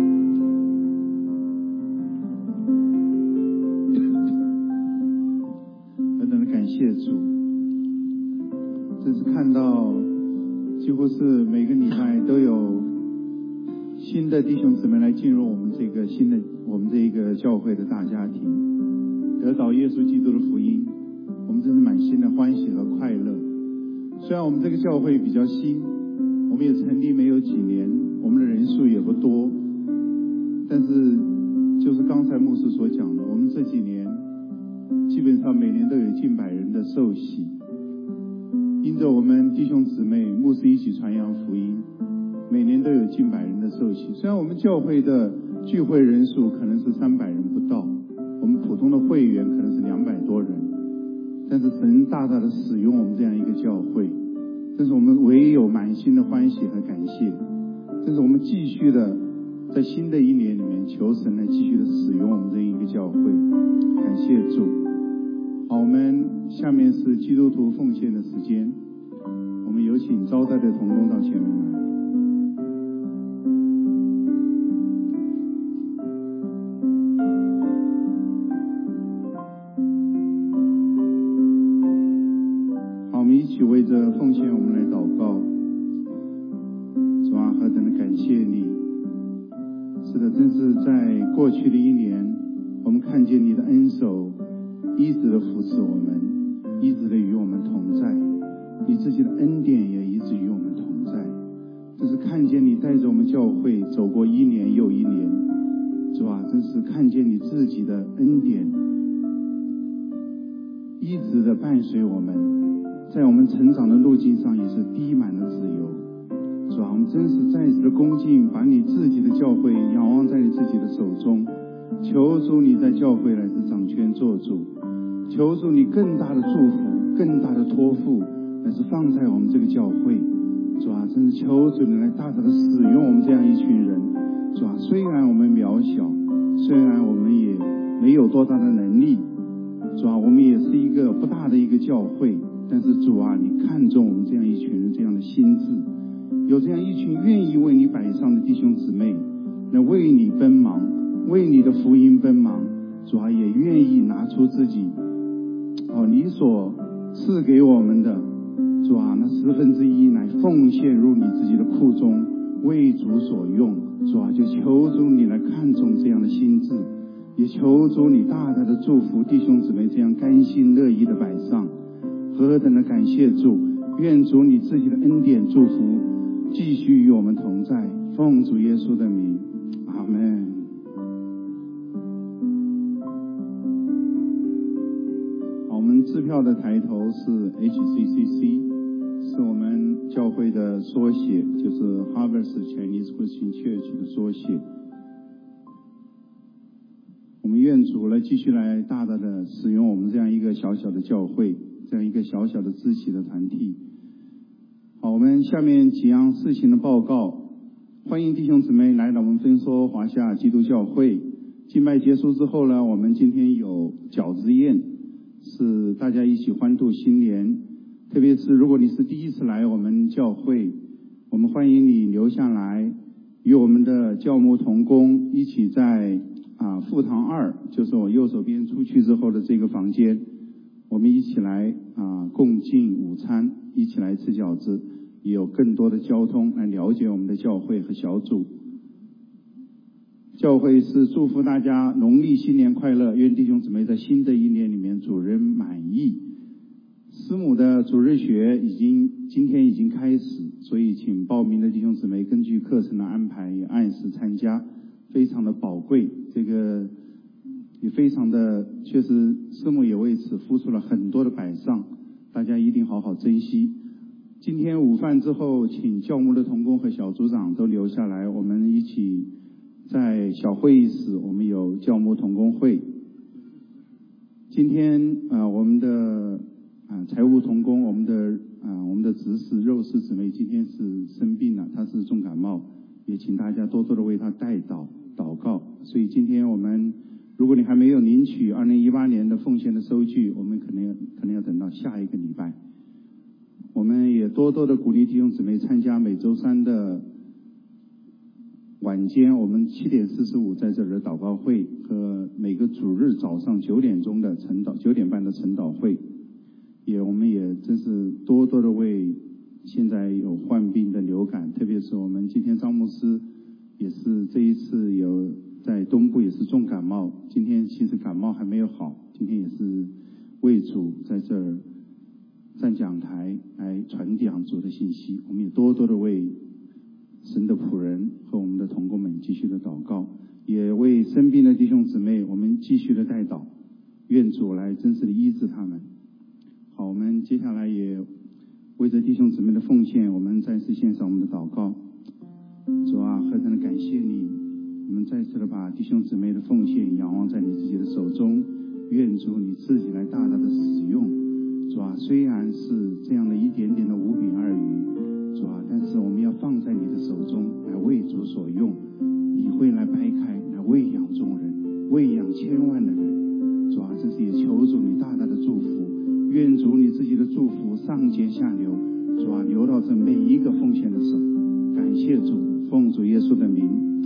何等的感谢主！这次看到几乎是每个礼拜都有新的弟兄姊妹来进入我们这个新的我们这一个教会的大家庭，得到耶稣基督的福音，我们真是满心的欢喜和快乐。虽然我们这个教会比较新，我们也成立没有几年，我们的人数也不多，但是就是刚才牧师所讲的，我们这几年基本上每年都有近百人的受洗，因着我们弟兄姊妹牧师一起传扬福音，每年都有近百人的受洗。虽然我们教会的聚会人数可能是三百人不到，我们普通的会员可能是两百多人，但是神大大的使用我们这样一个教会，这是我们唯有满心的欢喜和感谢。这是我们继续的在新的一年里面求神来继续的使用我们这一个教会，感谢主。好，我们下面是基督徒奉献的时间，我们有请招待的同工到前面来。好，我们一起为着奉献我们来祷告。主啊，何等的感谢你， 是的，真是在过去的一年，我们看见你的恩手一直的扶持我们，一直的与我们同在，你自己的恩典也一直与我们同在。这是看见你带着我们教会走过一年又一年，主啊，真是看见你自己的恩典一直的伴随我们，在我们成长的路径上也是滴满了自由。主啊，我们真是再次的恭敬，把你自己的教会仰望在你自己的手中，求主你在教会来是掌权做主，求主你更大的祝福，更大的托付乃是放在我们这个教会。主啊，真是求主你来大大的使用我们这样一群人。主啊，虽然我们渺小，虽然我们也没有多大的能力，主啊，我们也是一个不大的一个教会，但是主啊，你看重我们这样一群人这样的心智，有这样一群愿意为你摆上的弟兄姊妹来为你奔忙，为你的福音奔忙。主啊，也愿意拿出自己哦，你所赐给我们的主啊，那十分之一乃奉献入你自己的库中，为主所用。主啊，就求主你来看重这样的心智，也求主你大大的祝福弟兄姊妹这样甘心乐意的摆上。何等的感谢主，愿主你自己的恩典祝福继续与我们同在，奉主耶稣的名，阿们。好，我们支票的抬头是 H C C C， 是我们教会的缩写，就是 Harvest Chinese Christian Church 的缩写。我们愿主来继续来大大的使用我们这样一个小小的教会，这样一个小小的支起的团体。好，我们下面几样事情的报告。欢迎弟兄姊妹来到我们分说华夏基督教会。敬拜结束之后呢，我们今天有饺子宴，是大家一起欢度新年。特别是如果你是第一次来我们教会，我们欢迎你留下来，与我们的教牧同工一起在啊副堂二，就是我右手边出去之后的这个房间，我们一起来啊共进午餐，一起来吃饺子，也有更多的交通来了解我们的教会和小组。教会是祝福大家农历新年快乐，愿弟兄姊妹在新的一年里面主人满意。师母的主日学已经今天已经开始，所以请报名的弟兄姊妹根据课程的安排也按时参加，非常的宝贵，这个也非常的确实师母也为此付出了很多的摆上，大家一定好好珍惜。今天午饭之后，请教牧的同工和小组长都留下来，我们一起在小会议室，我们有教牧同工会。今天啊、呃，我们的啊、呃、财务同工，我们的啊、呃、我们的执事肉丝姊妹今天是生病了，她是重感冒，也请大家多多的为她代祷祷告。所以今天我们，如果你还没有领取二零一八年的奉献的收据，我们可能可能要等到下一个礼拜。我们也多多的鼓励弟兄姊妹参加每周三的晚间，我们七点四十五在这儿的祷告会和每个主日早上九点钟的晨祷九点半的晨祷会。也我们也真是多多的为现在有患病的流感，特别是我们今天张牧师也是这一次有在东部也是重感冒，今天其实感冒还没有好，今天也是为主在这儿站讲台来传讲主的信息。我们也多多的为神的仆人和我们的同工们继续的祷告，也为生病的弟兄姊妹我们继续的代祷，愿主来真实的医治他们。好，我们接下来也为着弟兄姊妹的奉献，我们再次献上我们的祷告。主啊，何等的感谢你，我们再次的把弟兄姊妹的奉献仰望在你自己的手中，愿主你自己来大大的使用。主啊，虽然是这样的一点点的五饼二鱼，主啊，但是我们要放在你的手中来为主所用，你会来掰开，来喂养众人，喂养千万的人。主啊，这是也求主你大大的祝福，愿主你自己的祝福上接下流，主啊，流到这每一个奉献的手。感谢主，奉主耶稣的名，